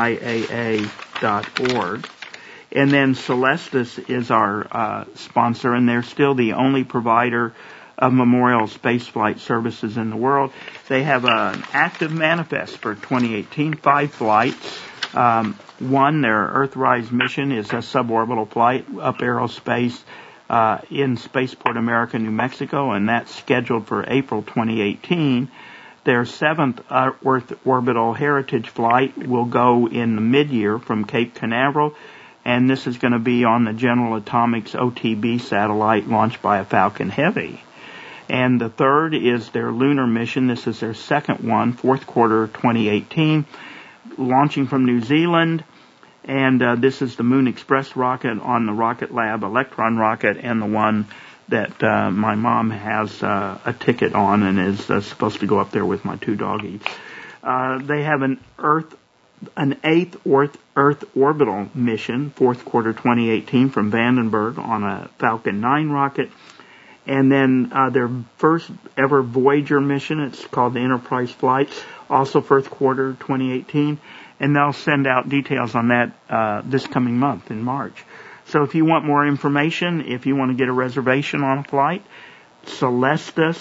AIAA.org. And then Celestis is our sponsor, and they're still the only provider of memorial spaceflight services in the world. They have an active manifest for 2018, 5 flights. One, their Earthrise mission is a suborbital flight up aerospace in Spaceport America, New Mexico, and that's scheduled for April 2018. Their 7th Earth Orbital Heritage flight will go in the mid-year from Cape Canaveral, and this is going to be on the General Atomics OTB satellite launched by a Falcon Heavy. And the 3rd is their lunar mission. This is their 2nd one, 4th quarter 2018, launching from New Zealand. And this is the Moon Express rocket on the Rocket Lab Electron rocket, and the one that my mom has a ticket on and is supposed to go up there with my 2 doggies. They have an 8th Earth orbital mission, 4th quarter 2018, from Vandenberg on a Falcon 9 rocket. And then their first ever Voyager mission, it's called the Enterprise flight, also 1st quarter 2018. And they'll send out details on that this coming month in March. So if you want more information, if you want to get a reservation on a flight, Celestis,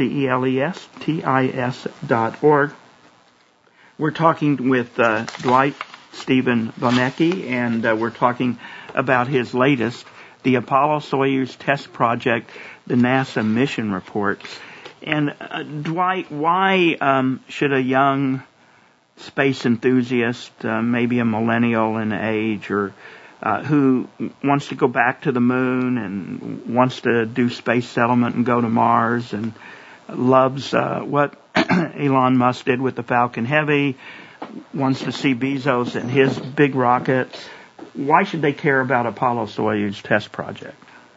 CELESTIS.org. We're talking with Dwight Stephen Vonecki, and we're talking about his latest, the Apollo-Soyuz test project, the NASA mission report. And Dwight, why should a young space enthusiast, maybe a millennial in age, or who wants to go back to the moon and wants to do space settlement and go to Mars and loves what Elon Musk did with the Falcon Heavy, wants to see Bezos and his big rocket, why should they care about Apollo-Soyuz test project?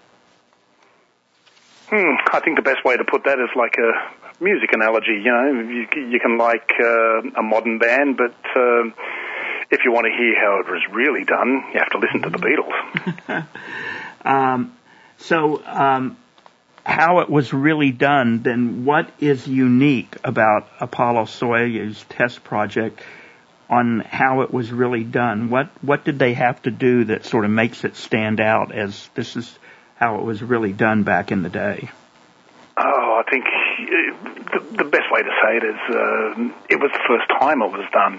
I think the best way to put that is like a music analogy. You know, you can like a modern band, but if you want to hear how it was really done, you have to listen to the Beatles. So how it was really done, then what is unique about Apollo-Soyuz test project on how it was really done? What did they have to do that sort of makes it stand out as this is how it was really done back in the day? Oh, I think the best way to say it is it was the first time it was done.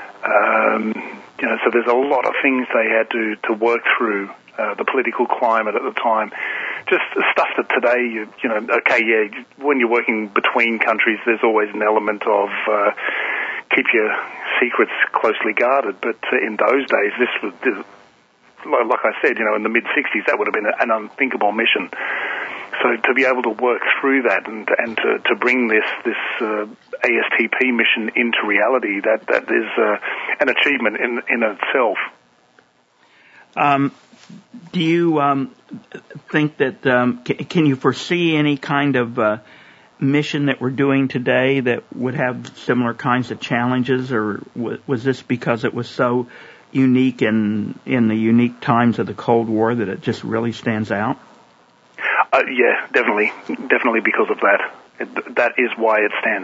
So there's a lot of things they had to work through, the political climate at the time. Just stuff that today, when you're working between countries, there's always an element of keep your secrets closely guarded. But in those days, this was, like I said, in the mid-'60s, that would have been an unthinkable mission. So to be able to work through that and to bring this ASTP mission into reality, that is an achievement in itself. Do you think that can you foresee any kind of mission that we're doing today that would have similar kinds of challenges, or was this because it was so unique in the unique times of the Cold War that it just really stands out? Yeah, definitely because of that. That is why it stands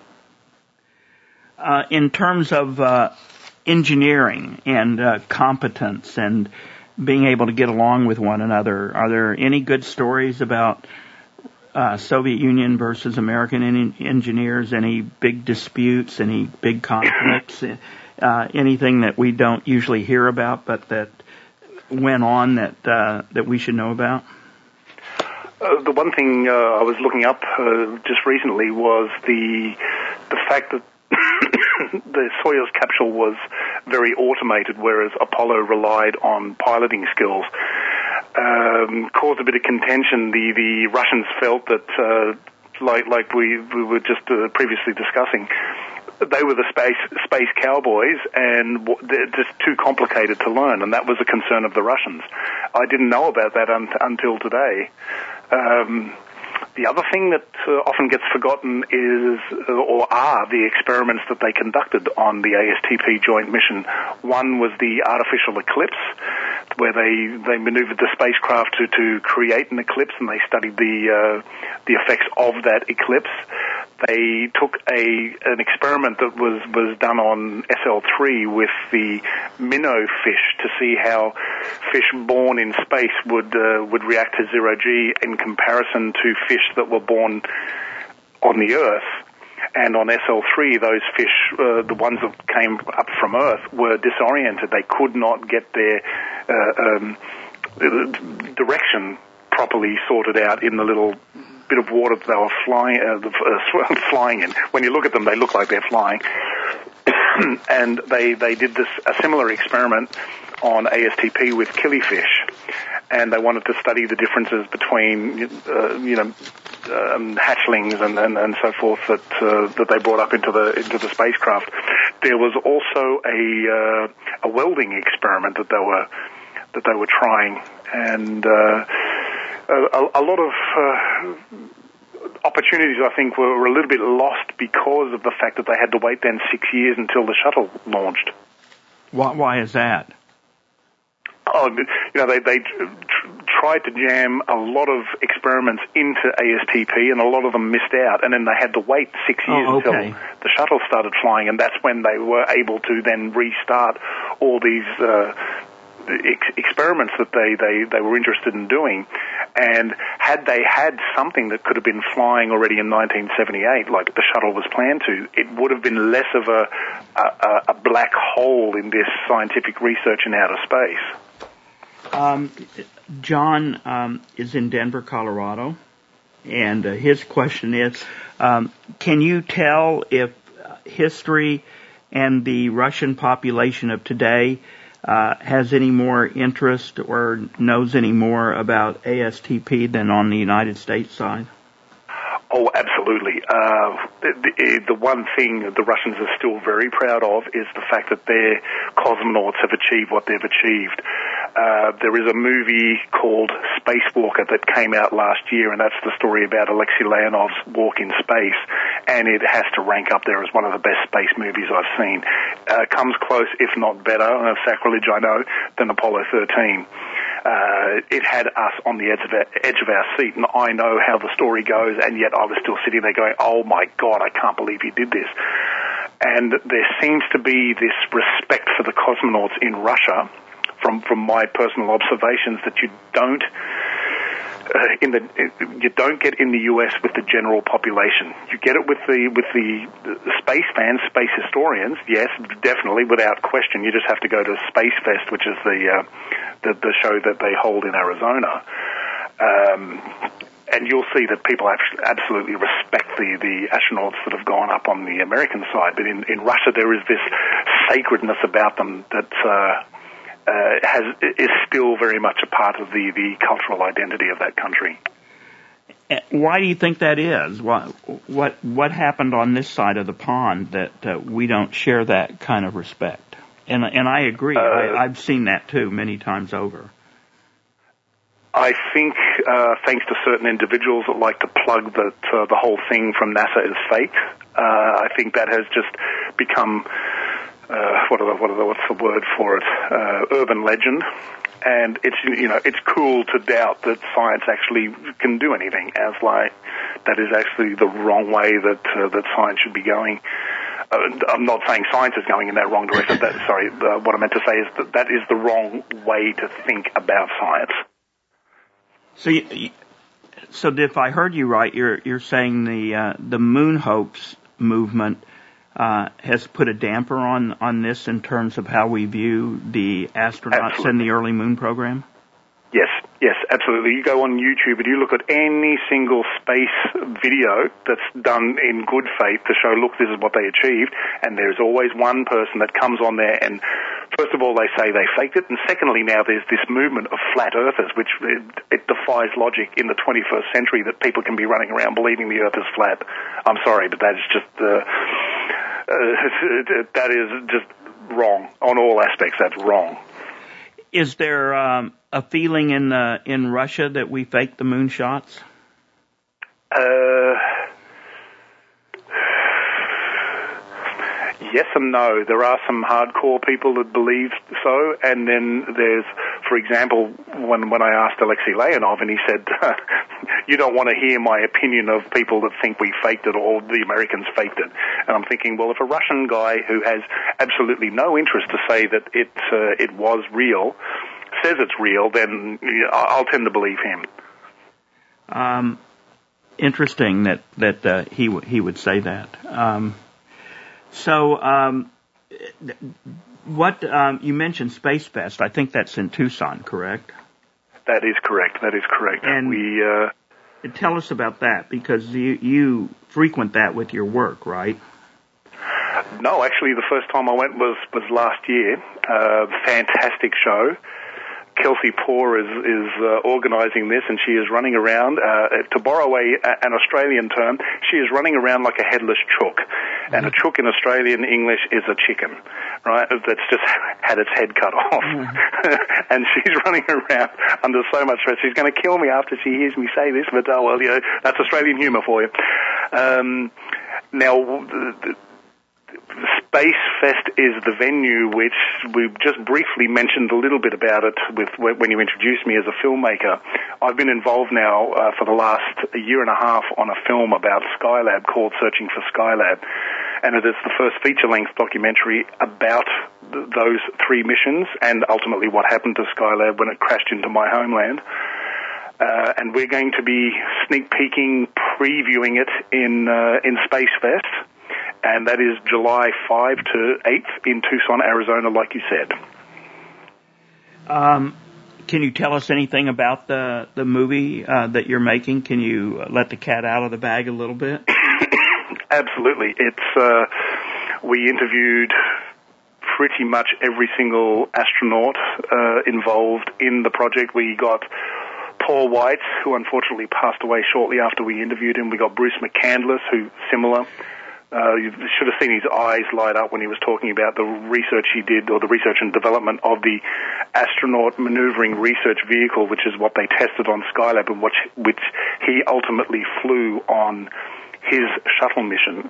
out. In terms of engineering and competence and being able to get along with one another, are there any good stories about Soviet Union versus American engineers? Any big disputes? Any big conflicts? anything that we don't usually hear about, but that went on that we should know about? The one thing I was looking up just recently was the fact that the Soyuz capsule was very automated, whereas Apollo relied on piloting skills. Caused a bit of contention. The Russians felt that, like we were just previously discussing, they were the space cowboys, and they're just too complicated to learn, and that was a concern of the Russians. I didn't know about that until today. The other thing that often gets forgotten are the experiments that they conducted on the ASTP joint mission. One was the artificial eclipse, where they maneuvered the spacecraft to create an eclipse, and they studied the effects of that eclipse. They took an experiment that was done on SL3 with the minnow fish to see how fish born in space would react to zero-G in comparison to fish that were born on the Earth. And on SL3, those fish, the ones that came up from Earth, were disoriented. They could not get their direction properly sorted out in the little bit of water that they were flying in. When you look at them, they look like they're flying. And they did a similar experiment on ASTP with killifish, and they wanted to study the differences between hatchlings and so forth that they brought up into the spacecraft. There was also a welding experiment that they were trying, and a lot of opportunities, I think, were a little bit lost because of the fact that they had to wait then 6 years until the shuttle launched. Why is that? Oh, they tried to jam a lot of experiments into ASTP, and a lot of them missed out, and then they had to wait 6 years until the shuttle started flying, and that's when they were able to then restart all these experiments that they were interested in doing. And had they had something that could have been flying already in 1978, like the shuttle was planned to, it would have been less of a black hole in this scientific research in outer space. John is in Denver, Colorado, and his question is, can you tell if history and the Russian population of today has any more interest or knows any more about ASTP than on the United States side? Oh, absolutely. The one thing the Russians are still very proud of is the fact that their cosmonauts have achieved what they've achieved. There is a movie called Spacewalker that came out last year, and that's the story about Alexei Leonov's walk in space, and it has to rank up there as one of the best space movies I've seen. Comes close, if not better, sacrilege I know, than Apollo 13. It had us on the edge of our seat, and I know how the story goes, and yet I was still sitting there going, oh my God, I can't believe he did this. And there seems to be this respect for the cosmonauts in Russia, from my personal observations, that you don't get in the US with the general population. You get it with the space fans, space historians. Yes, definitely, without question. You just have to go to Space Fest, which is the show that they hold in Arizona, and you'll see that people absolutely respect the astronauts that have gone up on the American side. But in Russia, there is this sacredness about them that is still very much a part of the cultural identity of that country. Why do you think that is? What happened on this side of the pond that we don't share that kind of respect? And I agree. I've seen that too many times over. I think thanks to certain individuals that like to plug that the whole thing from NASA is fake. I think that has just become what's the word for it? Urban legend. And it's cool to doubt that science actually can do anything. That is actually the wrong way that science should be going. I'm not saying science is going in that wrong direction. What I meant to say is that is the wrong way to think about science. So if I heard you right, you're saying the moon hoax movement has put a damper on this in terms of how we view the astronauts in the early moon program? Yes, absolutely. You go on YouTube and you look at any single space video that's done in good faith to show, look, this is what they achieved, and there's always one person that comes on there and, first of all, they say they faked it, and secondly, now there's this movement of flat earthers, which it defies logic in the 21st century that people can be running around believing the earth is flat. I'm sorry, but that is just that is just wrong. On all aspects, that's wrong. Is there a feeling in Russia that we faked the moon shots? Yes and no. There are some hardcore people that believe so, and then there's, for example, when I asked Alexei Leonov, and he said, you don't want to hear my opinion of people that think we faked it or the Americans faked it. And I'm thinking, well, if a Russian guy who has absolutely no interest to say that it was real says it's real, then I'll tend to believe him. Interesting that he would say that. What you mentioned Space Fest? I think that's in Tucson, correct? That is correct. And tell us about that, because you frequent that with your work, right? No, actually, the first time I went was last year. Fantastic show. Kelsey Poor is organising this, and she is running around. To borrow an Australian term, she is running around like a headless chook. Mm-hmm. And a chook in Australian English is a chicken, right? That's just had its head cut off. Mm-hmm. And she's running around under so much stress. She's going to kill me after she hears me say this, but well, that's Australian humour for you. Now, Space Fest is the venue which we just briefly mentioned a little bit about it when you introduced me as a filmmaker. I've been involved now for the last year and a half on a film about Skylab called Searching for Skylab, and it is the first feature-length documentary about those three missions and ultimately what happened to Skylab when it crashed into my homeland. And we're going to be sneak peeking, previewing it in Space Fest. And that is July 5 to 8th in Tucson, Arizona, like you said. Can you tell us anything about the movie that you're making? Can you let the cat out of the bag a little bit? Absolutely. We interviewed pretty much every single astronaut involved in the project. We got Paul White, who unfortunately passed away shortly after we interviewed him. We got Bruce McCandless, who similar. You should have seen his eyes light up when he was talking about the research he did, or the research and development of the astronaut maneuvering research vehicle, which is what they tested on Skylab and which he ultimately flew on his shuttle mission.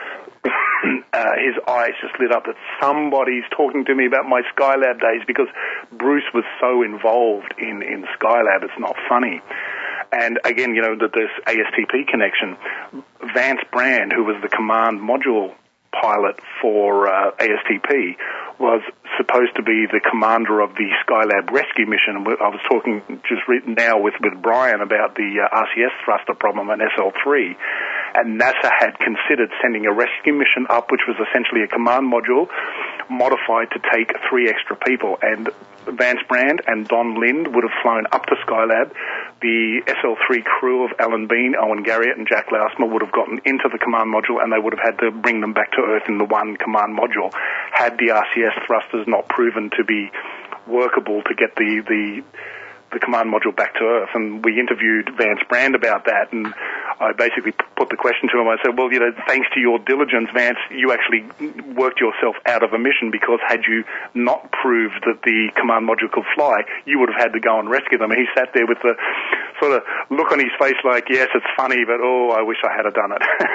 His eyes just lit up that somebody's talking to me about my Skylab days, because Bruce was so involved in Skylab, it's not funny. And again, this ASTP connection. Vance Brand, who was the command module pilot for ASTP, was supposed to be the commander of the Skylab rescue mission. I was talking just now with Brian about the RCS thruster problem on SL3, and NASA had considered sending a rescue mission up, which was essentially a command module modified to take 3 extra people, and Vance Brand and Don Lind would have flown up to Skylab. The SL3 crew of Alan Bean, Owen Garriott, and Jack Lousma would have gotten into the command module, and they would have had to bring them back to Earth in the one command module, had the RCS thrusters not proven to be workable to get the command module back to Earth. And we interviewed Vance Brand about that, and I basically put the question to him. I said, well, thanks to your diligence, Vance, you actually worked yourself out of a mission, because had you not proved that the command module could fly, you would have had to go and rescue them. And he sat there with the sort of look on his face like, yes, it's funny, but oh, I wish I had done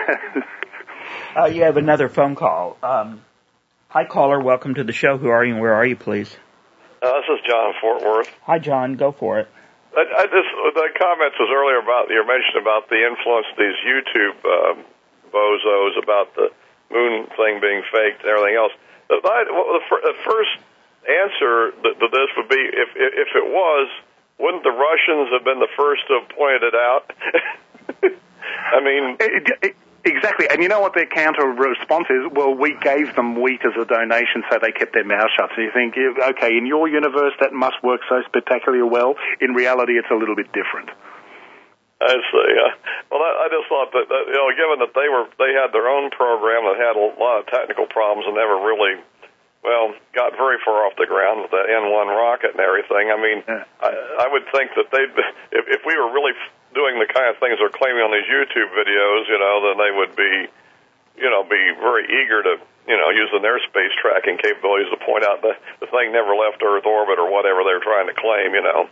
it. You have another phone call. Hi, caller. Welcome to the show. Who are you and where are you, please? This is John Fort Worth. Hi, John. Go for it. The comments was earlier about your mention about the influence of these YouTube bozos about the moon thing being faked and everything else. The first answer to this would be, if it was, wouldn't the Russians have been the first to have pointed it out? I mean... Exactly, and you know what their counter response is? Well, we gave them wheat as a donation, so they kept their mouth shut. So you think, okay, in your universe that must work so spectacularly well. In reality, it's a little bit different. I see. Well, I just thought that given that they had their own program that had a lot of technical problems and never really, got very far off the ground with the N1 rocket and everything. I mean, I would think that if we were really doing the kind of things they're claiming on these YouTube videos, then they would be very eager to, using their space tracking capabilities to point out that the thing never left Earth orbit or whatever they're trying to claim,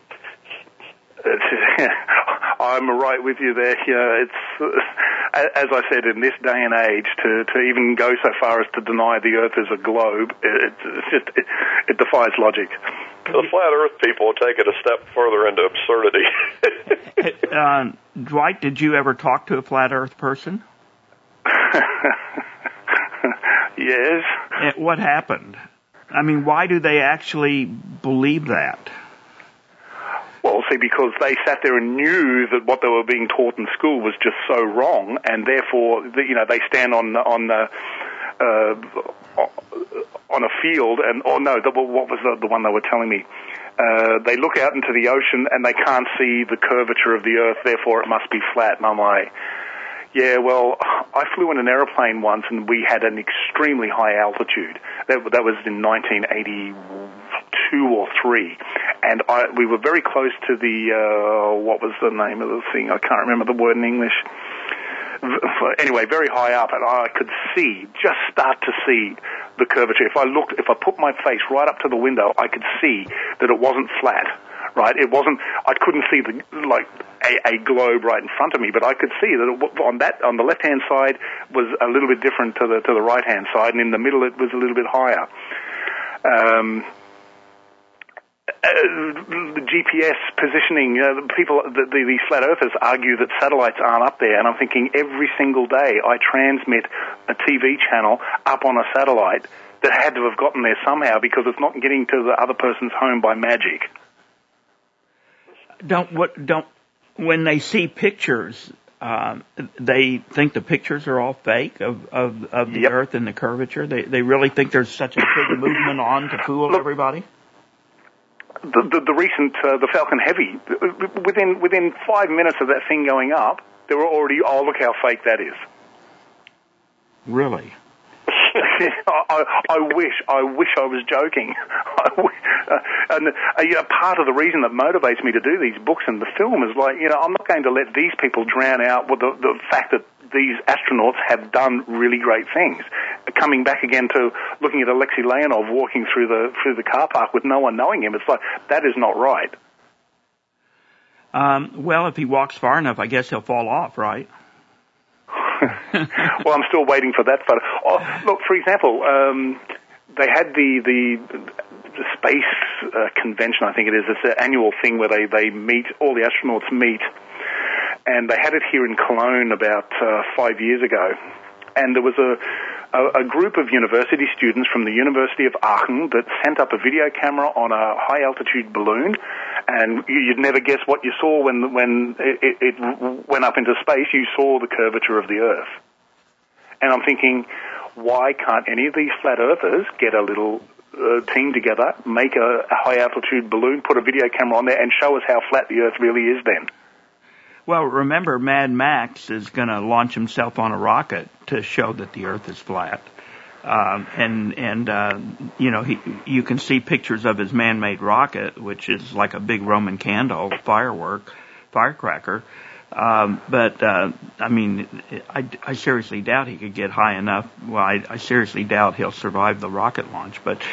I'm right with you there. It's as I said, in this day and age, to even go so far as to deny the Earth is a globe, it defies logic. The flat Earth people take it a step further into absurdity. Dwight, did you ever talk to a flat Earth person? Yes. What happened? I mean, why do they actually believe that? Well, see, because they sat there and knew that what they were being taught in school was just so wrong, and therefore, they stand on a field, what was the one they were telling me? They look out into the ocean and they can't see the curvature of the Earth, therefore it must be flat. And I'm like, yeah, well, I flew in an aeroplane once and we had an extremely high altitude. That was in 1982 or 3. And we were very close to the, what was the name of the thing? I can't remember the word in English. Anyway, very high up, and I could just start to see the curvature. If I put my face right up to the window, I could see that it wasn't flat, right? It wasn't, I couldn't see a globe right in front of me, but I could see that on the left-hand side was a little bit different to the right-hand side, and in the middle it was a little bit higher. The GPS positioning, these flat earthers argue that satellites aren't up there, and I'm thinking every single day I transmit a TV channel up on a satellite that had to have gotten there somehow because it's not getting to the other person's home by magic. When they see pictures, they think the pictures are all fake of the Earth and the curvature? They really think there's such a big movement on to fool everybody? The recent, the Falcon Heavy, within 5 minutes of that thing going up, they were already, look how fake that is. Really? I wish I was joking. Part of the reason that motivates me to do these books and the film is I'm not going to let these people drown out with the fact that these astronauts have done really great things. Coming back again to looking at Alexei Leonov walking through the car park with no one knowing him, it's like, that is not right. Well, if he walks far enough, I guess he'll fall off, right? Well, I'm still waiting for that photo. Oh, look, for example, they had the space convention, I think it is. It's an annual thing where they meet, all the astronauts meet, and they had it here in Cologne about 5 years ago. And there was a group of university students from the University of Aachen that sent up a video camera on a high-altitude balloon, and you'd never guess what you saw when it went up into space. You saw the curvature of the Earth. And I'm thinking, why can't any of these flat earthers get a little team together, make a high-altitude balloon, put a video camera on there, and show us how flat the Earth really is then? Well, remember, Mad Max is going to launch himself on a rocket to show that the Earth is flat. You can see pictures of his man-made rocket, which is like a big Roman candle firecracker. I seriously doubt he could get high enough. Well, I seriously doubt he'll survive the rocket launch, but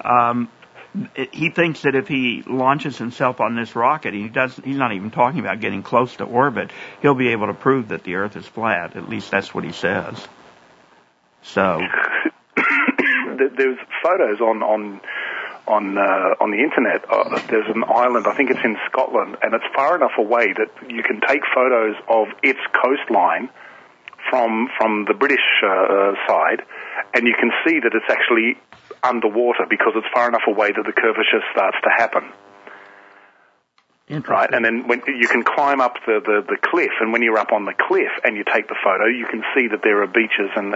he thinks that if he launches himself on this rocket, he's not even talking about getting close to orbit, he'll be able to prove that the Earth is flat. At least that's what he says. So there's photos on the internet. There's an island, I think it's in Scotland, and it's far enough away that you can take photos of its coastline from the British side, and you can see that it's actually underwater because it's far enough away that the curvature starts to happen. right? And then when you can climb up the cliff, and when you're up on the cliff and you take the photo, you can see that there are beaches and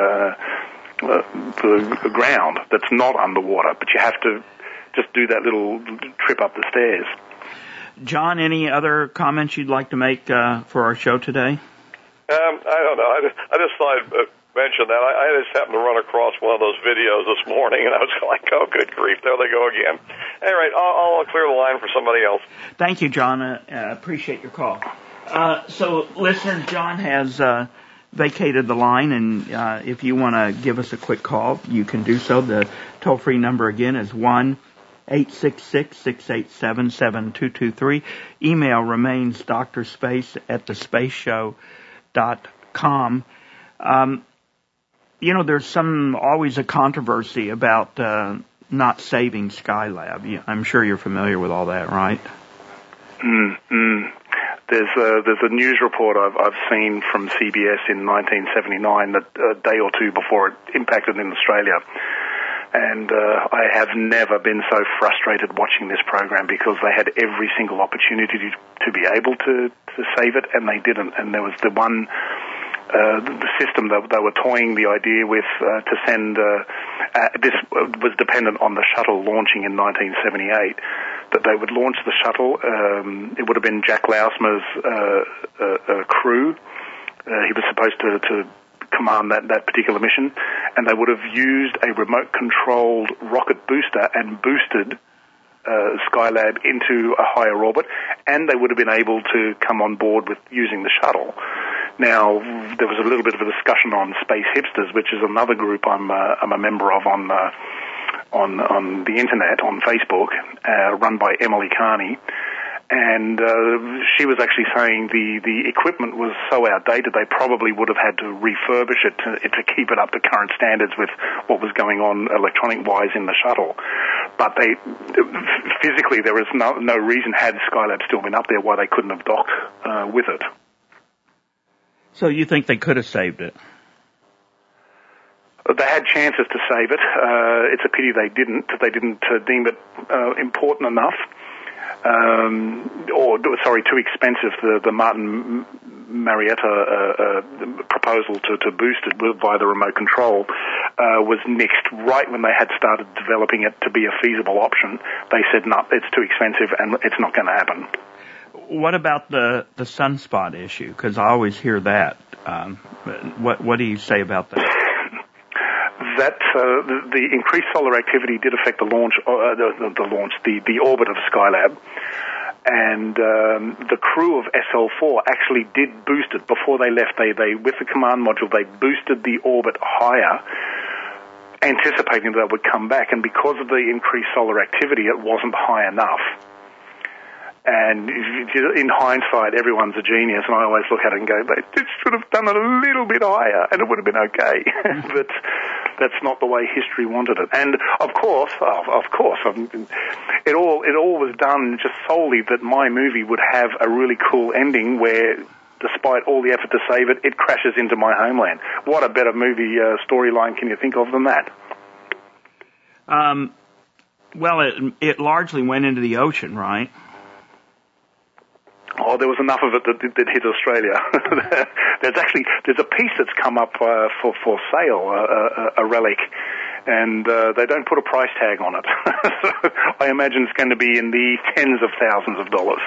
the ground that's not underwater, but you have to just do that little trip up the stairs. John, any other comments you'd like to make for our show today? I don't know. I just thought I'd mention that. I just happened to run across one of those videos this morning, and I was like, oh, good grief, there they go again. Anyway, I'll clear the line for somebody else. Thank you, John. Appreciate your call. So, listeners, John has vacated the line, and if you want to give us a quick call, you can do so. The toll-free number again is 1-866-687-7223. Email remains drspace@thespaceshow.com. There's always a controversy about not saving Skylab. I'm sure you're familiar with all that, right? There's a news report I've seen from CBS in 1979, that a day or two before it impacted in Australia. And I have never been so frustrated watching this program, because they had every single opportunity to be able to save it, and they didn't. And there was the one the system that they were toying the idea with to send. This was dependent on the shuttle launching in 1978. That they would launch the shuttle. It would have been Jack Lousma's crew. He was supposed to command that particular mission, and they would have used a remote-controlled rocket booster and boosted Skylab into a higher orbit, and they would have been able to come on board with using the shuttle. Now, there was a little bit of a discussion on Space Hipsters, which is another group I'm a member of on the internet, on Facebook, run by Emily Carney. And she was actually saying the equipment was so outdated they probably would have had to refurbish it to keep it up to current standards with what was going on electronic-wise in the shuttle. But physically there was no reason, had Skylab still been up there, why they couldn't have docked with it. So you think they could have saved it? They had chances to save it. It's a pity they didn't. They didn't deem it important enough. Too expensive. The Martin Marietta proposal to boost it via the remote control was nixed right when they had started developing it to be a feasible option. They said, no, it's too expensive and it's not going to happen. What about the sunspot issue? Because I always hear that. What do you say about that? That the increased solar activity did affect the orbit of Skylab, and the crew of SL4 actually did boost it before they left. They with the command module, they boosted the orbit higher, anticipating that it would come back, and because of the increased solar activity, it wasn't high enough. And in hindsight, everyone's a genius, and I always look at it and go, they should have done it a little bit higher, and it would have been okay. But that's not the way history wanted it. And of course, it all was done just solely that my movie would have a really cool ending where, despite all the effort to save it, it crashes into my homeland. What a better movie storyline can you think of than that? Well, it largely went into the ocean, right? Oh, there was enough of it that hit Australia. There's a piece that's come up for sale, a relic, and they don't put a price tag on it. So I imagine it's going to be in the tens of thousands of dollars.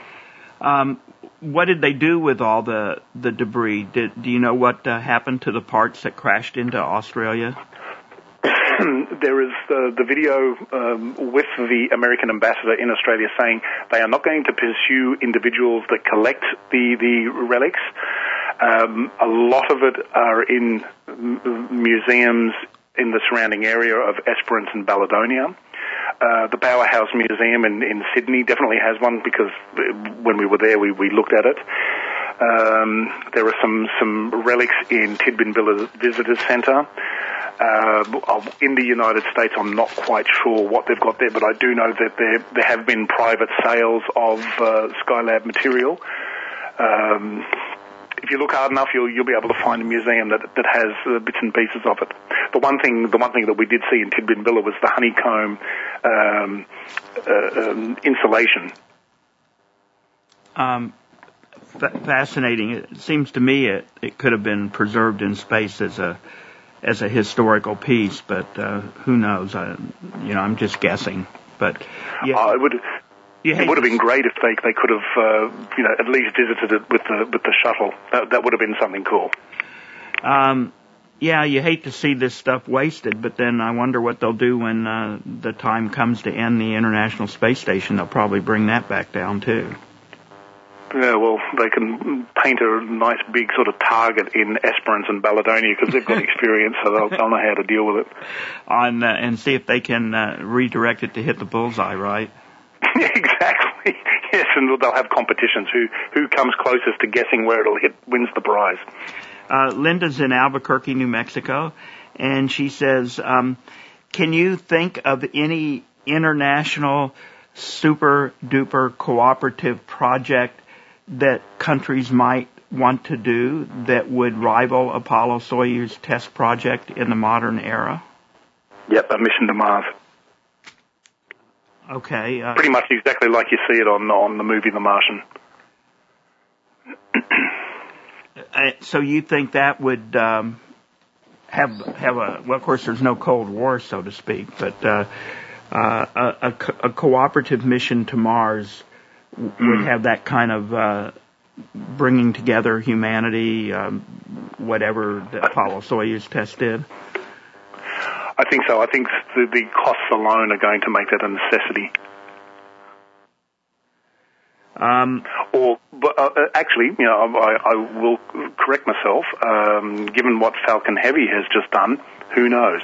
What did they do with all the debris? Do you know what happened to the parts that crashed into Australia? There is the video with the American ambassador in Australia saying they are not going to pursue individuals that collect the relics. A lot of it are in museums in the surrounding area of Esperance and Baladonia. The Powerhouse Museum in Sydney definitely has one, because when we were there we looked at it. There are some relics in Tidbinbilla Visitors Centre. In the United States, I'm not quite sure what they've got there, but I do know that there have been private sales of Skylab material. If you look hard enough, you'll be able to find a museum that has bits and pieces of it. The one thing that we did see in Tidbinbilla was the honeycomb insulation fascinating. It seems to me it could have been preserved in space as a historical piece, but who knows? I'm just guessing. But yeah, it would have been great if they could have at least visited it with the shuttle. That would have been something cool. Yeah, you hate to see this stuff wasted, but then I wonder what they'll do when the time comes to end the International Space Station. They'll probably bring that back down too. Yeah, well, they can paint a nice big sort of target in Esperance and Balladonia because they've got experience, so they'll know how to deal with it. And see if they can redirect it to hit the bullseye, right? Exactly. Yes, and they'll have competitions. Who comes closest to guessing where it'll hit wins the prize. Linda's in Albuquerque, New Mexico, and she says, can you think of any international super-duper cooperative project that countries might want to do that would rival Apollo-Soyuz test project in the modern era? Yep, a mission to Mars. Okay. Pretty much exactly like you see it on the movie The Martian. So you think that would have a, well, of course there's no Cold War, so to speak, but a cooperative mission to Mars would have that kind of bringing together humanity, whatever the Apollo-Soyuz test did? I think so. I think the costs alone are going to make that a necessity. Actually, I will correct myself. Given what Falcon Heavy has just done, who knows?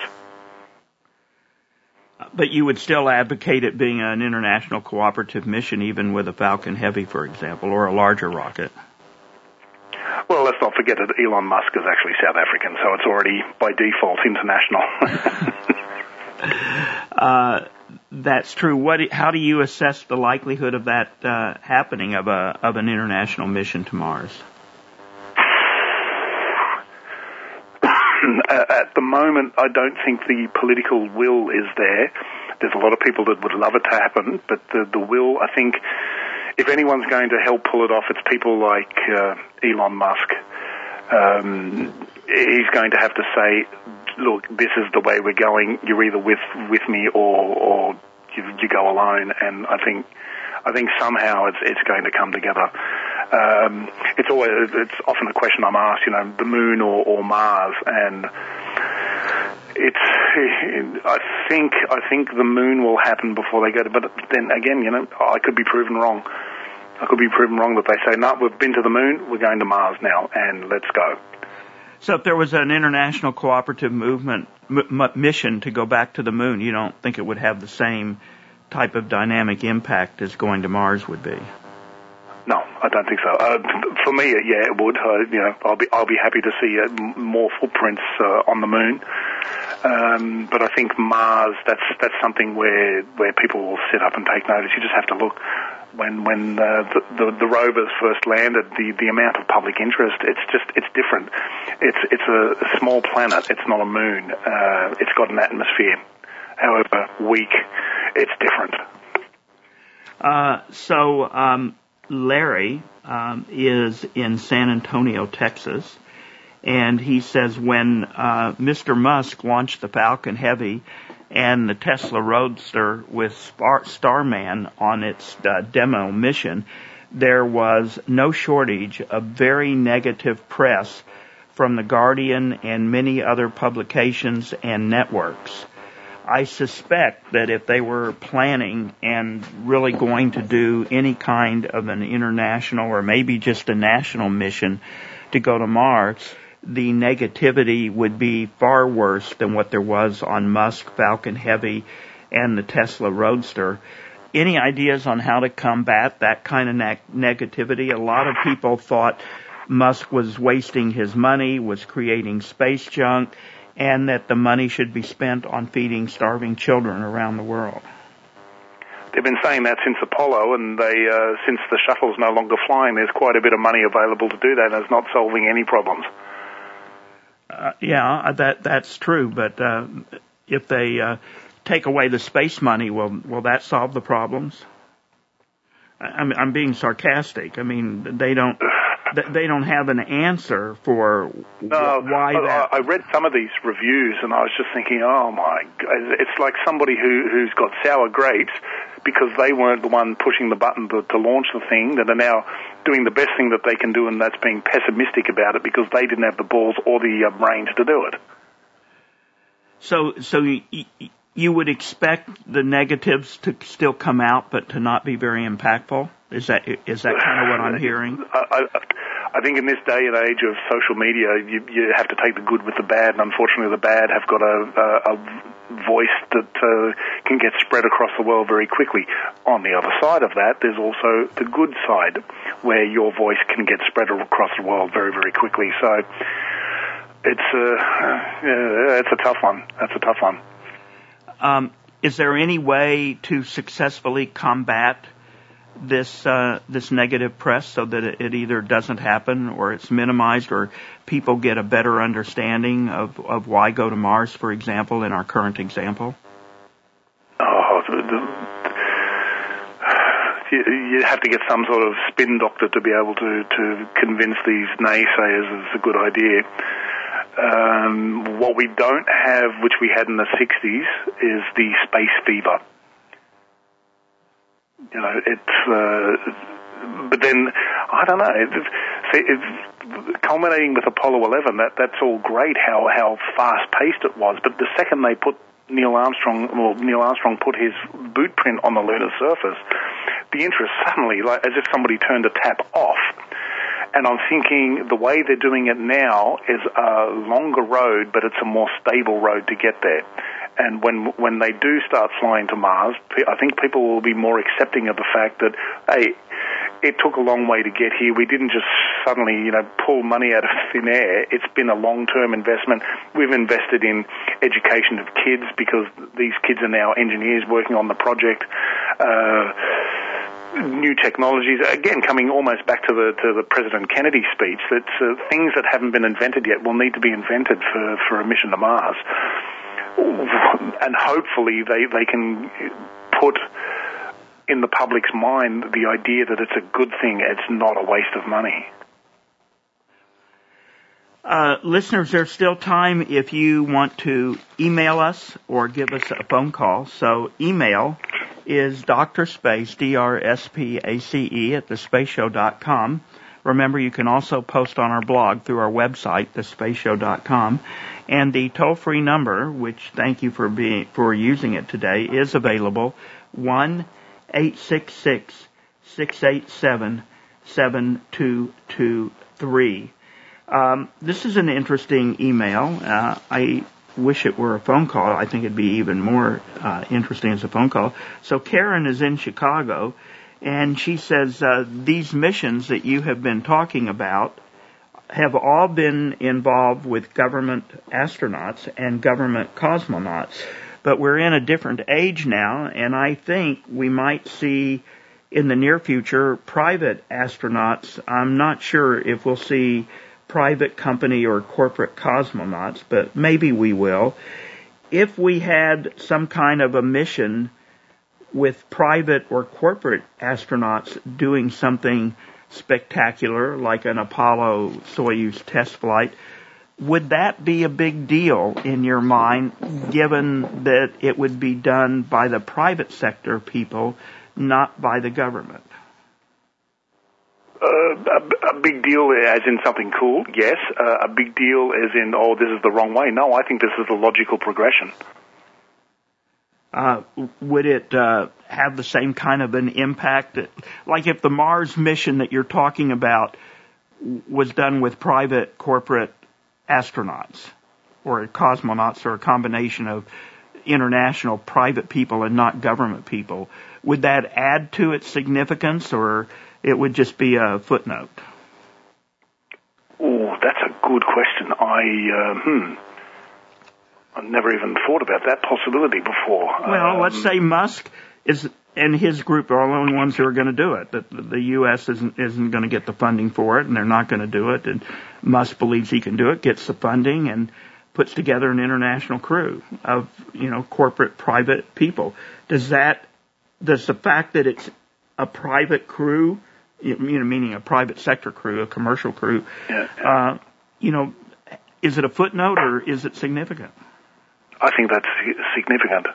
But you would still advocate it being an international cooperative mission, even with a Falcon Heavy, for example, or a larger rocket. Well, let's not forget that Elon Musk is actually South African, so it's already by default international. That's true. How do you assess the likelihood of that happening, of an international mission to Mars? At the moment, I don't think the political will is there. There's a lot of people that would love it to happen, but the will, I think, if anyone's going to help pull it off, it's people like Elon Musk. He's going to have to say, look, this is the way we're going. You're either with me or you go alone. And I think somehow it's going to come together. It's often a question I'm asked, the moon or Mars, and I think the moon will happen before they go to, but then again, I could be proven wrong. I could be proven wrong that they say, no, we've been to the moon, we're going to Mars now, and let's go. So if there was an international cooperative mission to go back to the moon, you don't think it would have the same type of dynamic impact as going to Mars would be? No, I don't think so. For me, yeah, it would. I'll be happy to see more footprints on the moon. But I think Mars, that's something where people will sit up and take notice. You just have to look. When the rovers first landed, the amount of public interest, it's different. It's a small planet. It's not a moon. It's got an atmosphere. However weak, it's different. Larry is in San Antonio, Texas, and he says when Mr. Musk launched the Falcon Heavy and the Tesla Roadster with Starman on its demo mission, there was no shortage of very negative press from The Guardian and many other publications and networks. I suspect that if they were planning and really going to do any kind of an international or maybe just a national mission to go to Mars, the negativity would be far worse than what there was on Musk, Falcon Heavy, and the Tesla Roadster. Any ideas on how to combat that kind of negativity? A lot of people thought Musk was wasting his money, was creating space junk, and that the money should be spent on feeding starving children around the world. They've been saying that since Apollo, and since the shuttle's no longer flying, there's quite a bit of money available to do that, and it's not solving any problems. That's true, but if they take away the space money, will that solve the problems? I'm being sarcastic. I mean, they don't have an answer for why that. I read some of these reviews and I was just thinking, oh my God, it's like somebody who's got sour grapes because they weren't the one pushing the button to launch the thing, that are now doing the best thing that they can do, and that's being pessimistic about it because they didn't have the balls or the brains to do it. So you would expect the negatives to still come out, but to not be very impactful? Is that kind of what I'm hearing? I think in this day and age of social media, you have to take the good with the bad, and unfortunately the bad have got a voice that can get spread across the world very quickly. On the other side of that, there's also the good side, where your voice can get spread across the world very, very quickly. So it's a tough one. That's a tough one. Is there any way to successfully combat this negative press so that it either doesn't happen or it's minimized, or people get a better understanding of why go to Mars, for example, in our current example? You have to get some sort of spin doctor to be able to convince these naysayers it's a good idea. What we don't have, which we had in the 60s, is the space fever. You know, but then, I don't know, it's culminating with Apollo 11, that's all great, how fast-paced it was, but the second they put Neil Armstrong put his boot print on the lunar surface, the interest suddenly, like as if somebody turned a tap off. And I'm thinking the way they're doing it now is a longer road, but it's a more stable road to get there. And when they do start flying to Mars, I think people will be more accepting of the fact that, hey, it took a long way to get here. We didn't just suddenly, pull money out of thin air. It's been a long-term investment. We've invested in education of kids because these kids are now engineers working on the project. New technologies, again, coming almost back to the President Kennedy speech, that things that haven't been invented yet will need to be invented for a mission to Mars. And hopefully they can put in the public's mind the idea that it's a good thing, it's not a waste of money. Listeners, there's still time if you want to email us or give us a phone call. So email is DrSpace, DrSpace at thespaceshow.com. Remember, you can also post on our blog through our website, thespaceshow.com. And the toll-free number, which thank you for using it today, is available, 1-866-687-7223. This is an interesting email. I wish it were a phone call. I think it'd be even more interesting as a phone call. So Karen is in Chicago, and she says these missions that you have been talking about have all been involved with government astronauts and government cosmonauts. But we're in a different age now, and I think we might see in the near future private astronauts. I'm not sure if we'll see private company or corporate cosmonauts, but maybe we will. If we had some kind of a mission with private or corporate astronauts doing something spectacular, like an Apollo-Soyuz test flight, would that be a big deal in your mind, given that it would be done by the private sector people, not by the government? A big deal as in something cool, yes. A big deal as in, this is the wrong way. No, I think this is the logical progression. Would it have the same kind of an impact? Like if the Mars mission that you're talking about was done with private corporate astronauts or cosmonauts or a combination of international private people and not government people, would that add to its significance, or it would just be a footnote? Oh, that's a good question. I've never even thought about that possibility before. Well, let's say Musk and his group are the only ones who are going to do it. The U.S. isn't going to get the funding for it, and they're not going to do it. And Musk believes he can do it, gets the funding, and puts together an international crew of corporate private people. Does the fact that it's a private crew, meaning a private sector crew, a commercial crew, is it a footnote or is it significant? I think that's significant.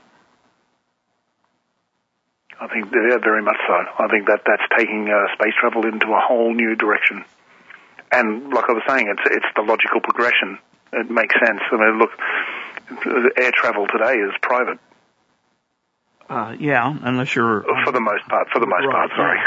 I think very much so. I think that's taking space travel into a whole new direction. And like I was saying, it's the logical progression. It makes sense. I mean, look, air travel today is private. Unless you're... For the most part, sorry.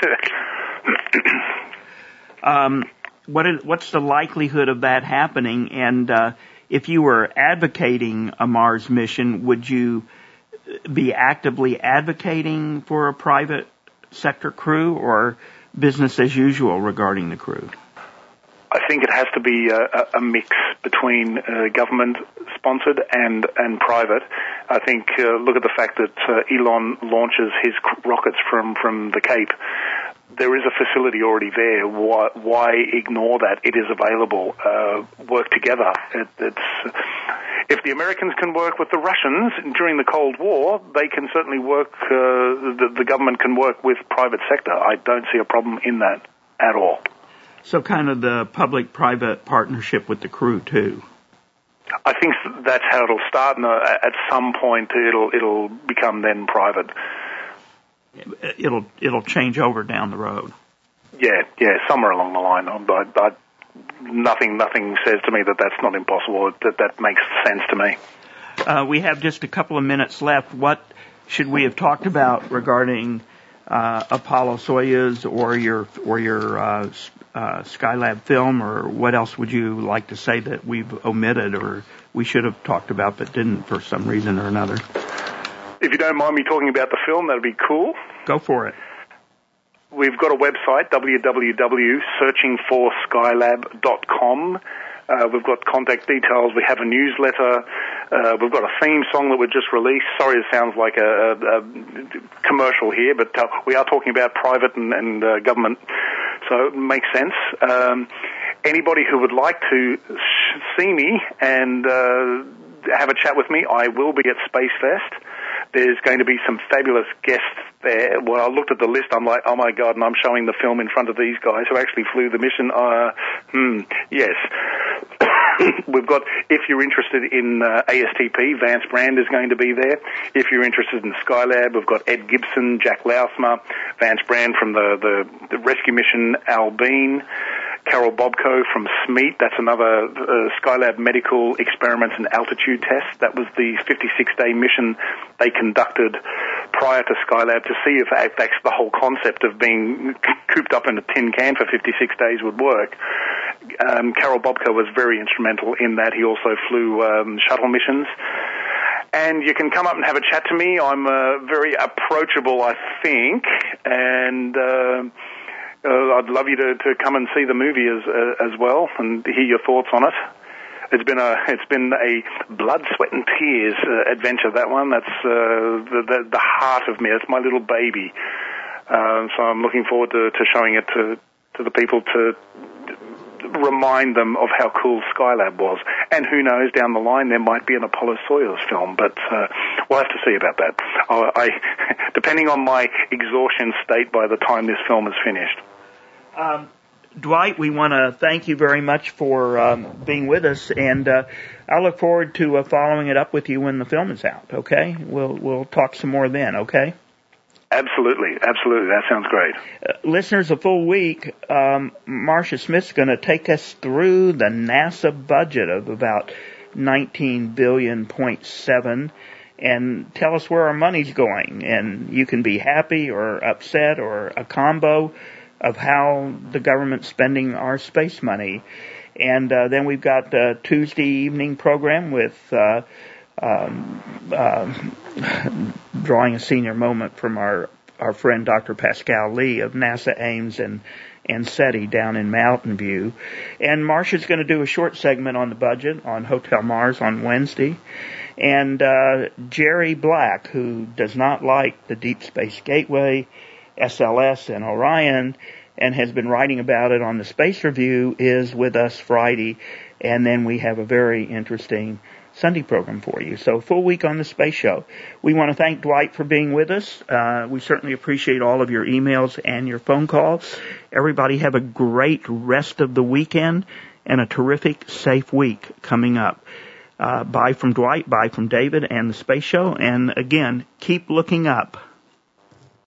What's the likelihood of that happening? And if you were advocating a Mars mission, would you be actively advocating for a private sector crew or business as usual regarding the crew? I think it has to be a mix between government-sponsored and private. I think look at the fact that Elon launches his rockets from the Cape. There is a facility already there. Why ignore that? It is available. Work together. If the Americans can work with the Russians during the Cold War, they can certainly work. The government can work with private sector. I don't see a problem in that at all. So kind of the public-private partnership with the crew too. I think that's how it'll start, and at some point it'll become then private. It'll change over down the road. Yeah, somewhere along the line. Nothing says to me that that's not impossible. That makes sense to me. We have just a couple of minutes left. What should we have talked about regarding Apollo Soyuz or your Skylab film, or what else would you like to say that we've omitted or we should have talked about but didn't for some reason or another? If you don't mind me talking about the film, that'd be cool. Go for it. We've got a website, www.searchingforskylab.com. We've got contact details. We have a newsletter. We've got a theme song that we just released. Sorry, it sounds like a commercial here, but we are talking about private and government, so it makes sense. Anybody who would like to see me and have a chat with me, I will be at Space Fest. There's going to be some fabulous guests there. When I looked at the list, I'm like, oh my God, and I'm showing the film in front of these guys who actually flew the mission. Yes. We've got, if you're interested in ASTP, Vance Brand is going to be there. If you're interested in Skylab, we've got Ed Gibson, Jack Lausma, Vance Brand from the rescue mission, Al Bean, Carol Bobko from SMEAT. That's another Skylab medical experiments and altitude test. That was the 56-day mission they conducted prior to Skylab to see if that's the whole concept of being cooped up in a tin can for 56 days would work. Carol Bobko was very instrumental in that. He also flew shuttle missions. And you can come up and have a chat to me. I'm very approachable, I think, and I'd love you to come and see the movie as well and hear your thoughts on it. It's been a blood, sweat and tears adventure, that one. That's the heart of me. It's my little baby. So I'm looking forward to showing it to the people to remind them of how cool Skylab was. And who knows, down the line there might be an Apollo Soyuz film, but we'll have to see about that. Depending on my exhaustion state by the time this film is finished. Dwight, we want to thank you very much for being with us, and I look forward to following it up with you when the film is out, okay? We'll talk some more then, okay? Absolutely. That sounds great. Listeners, a full week, Marcia Smith's going to take us through the NASA budget of about $19.7 billion and tell us where our money's going. And you can be happy or upset or a combo of how the government's spending our space money. And then we've got a Tuesday evening program with drawing a senior moment from our friend Dr. Pascal Lee of NASA Ames and SETI down in Mountain View. And Marcia's going to do a short segment on the budget on Hotel Mars on Wednesday. And Jerry Black, who does not like the Deep Space Gateway, SLS, and Orion, and has been writing about it on the Space Review, is with us Friday, and then we have a very interesting Sunday program for you. So full week on the Space Show. We want to thank Dwight for being with us. We certainly appreciate all of your emails and your phone calls. Everybody have a great rest of the weekend and a terrific, safe week coming up. Bye from Dwight, bye from David and the Space Show. And again, keep looking up.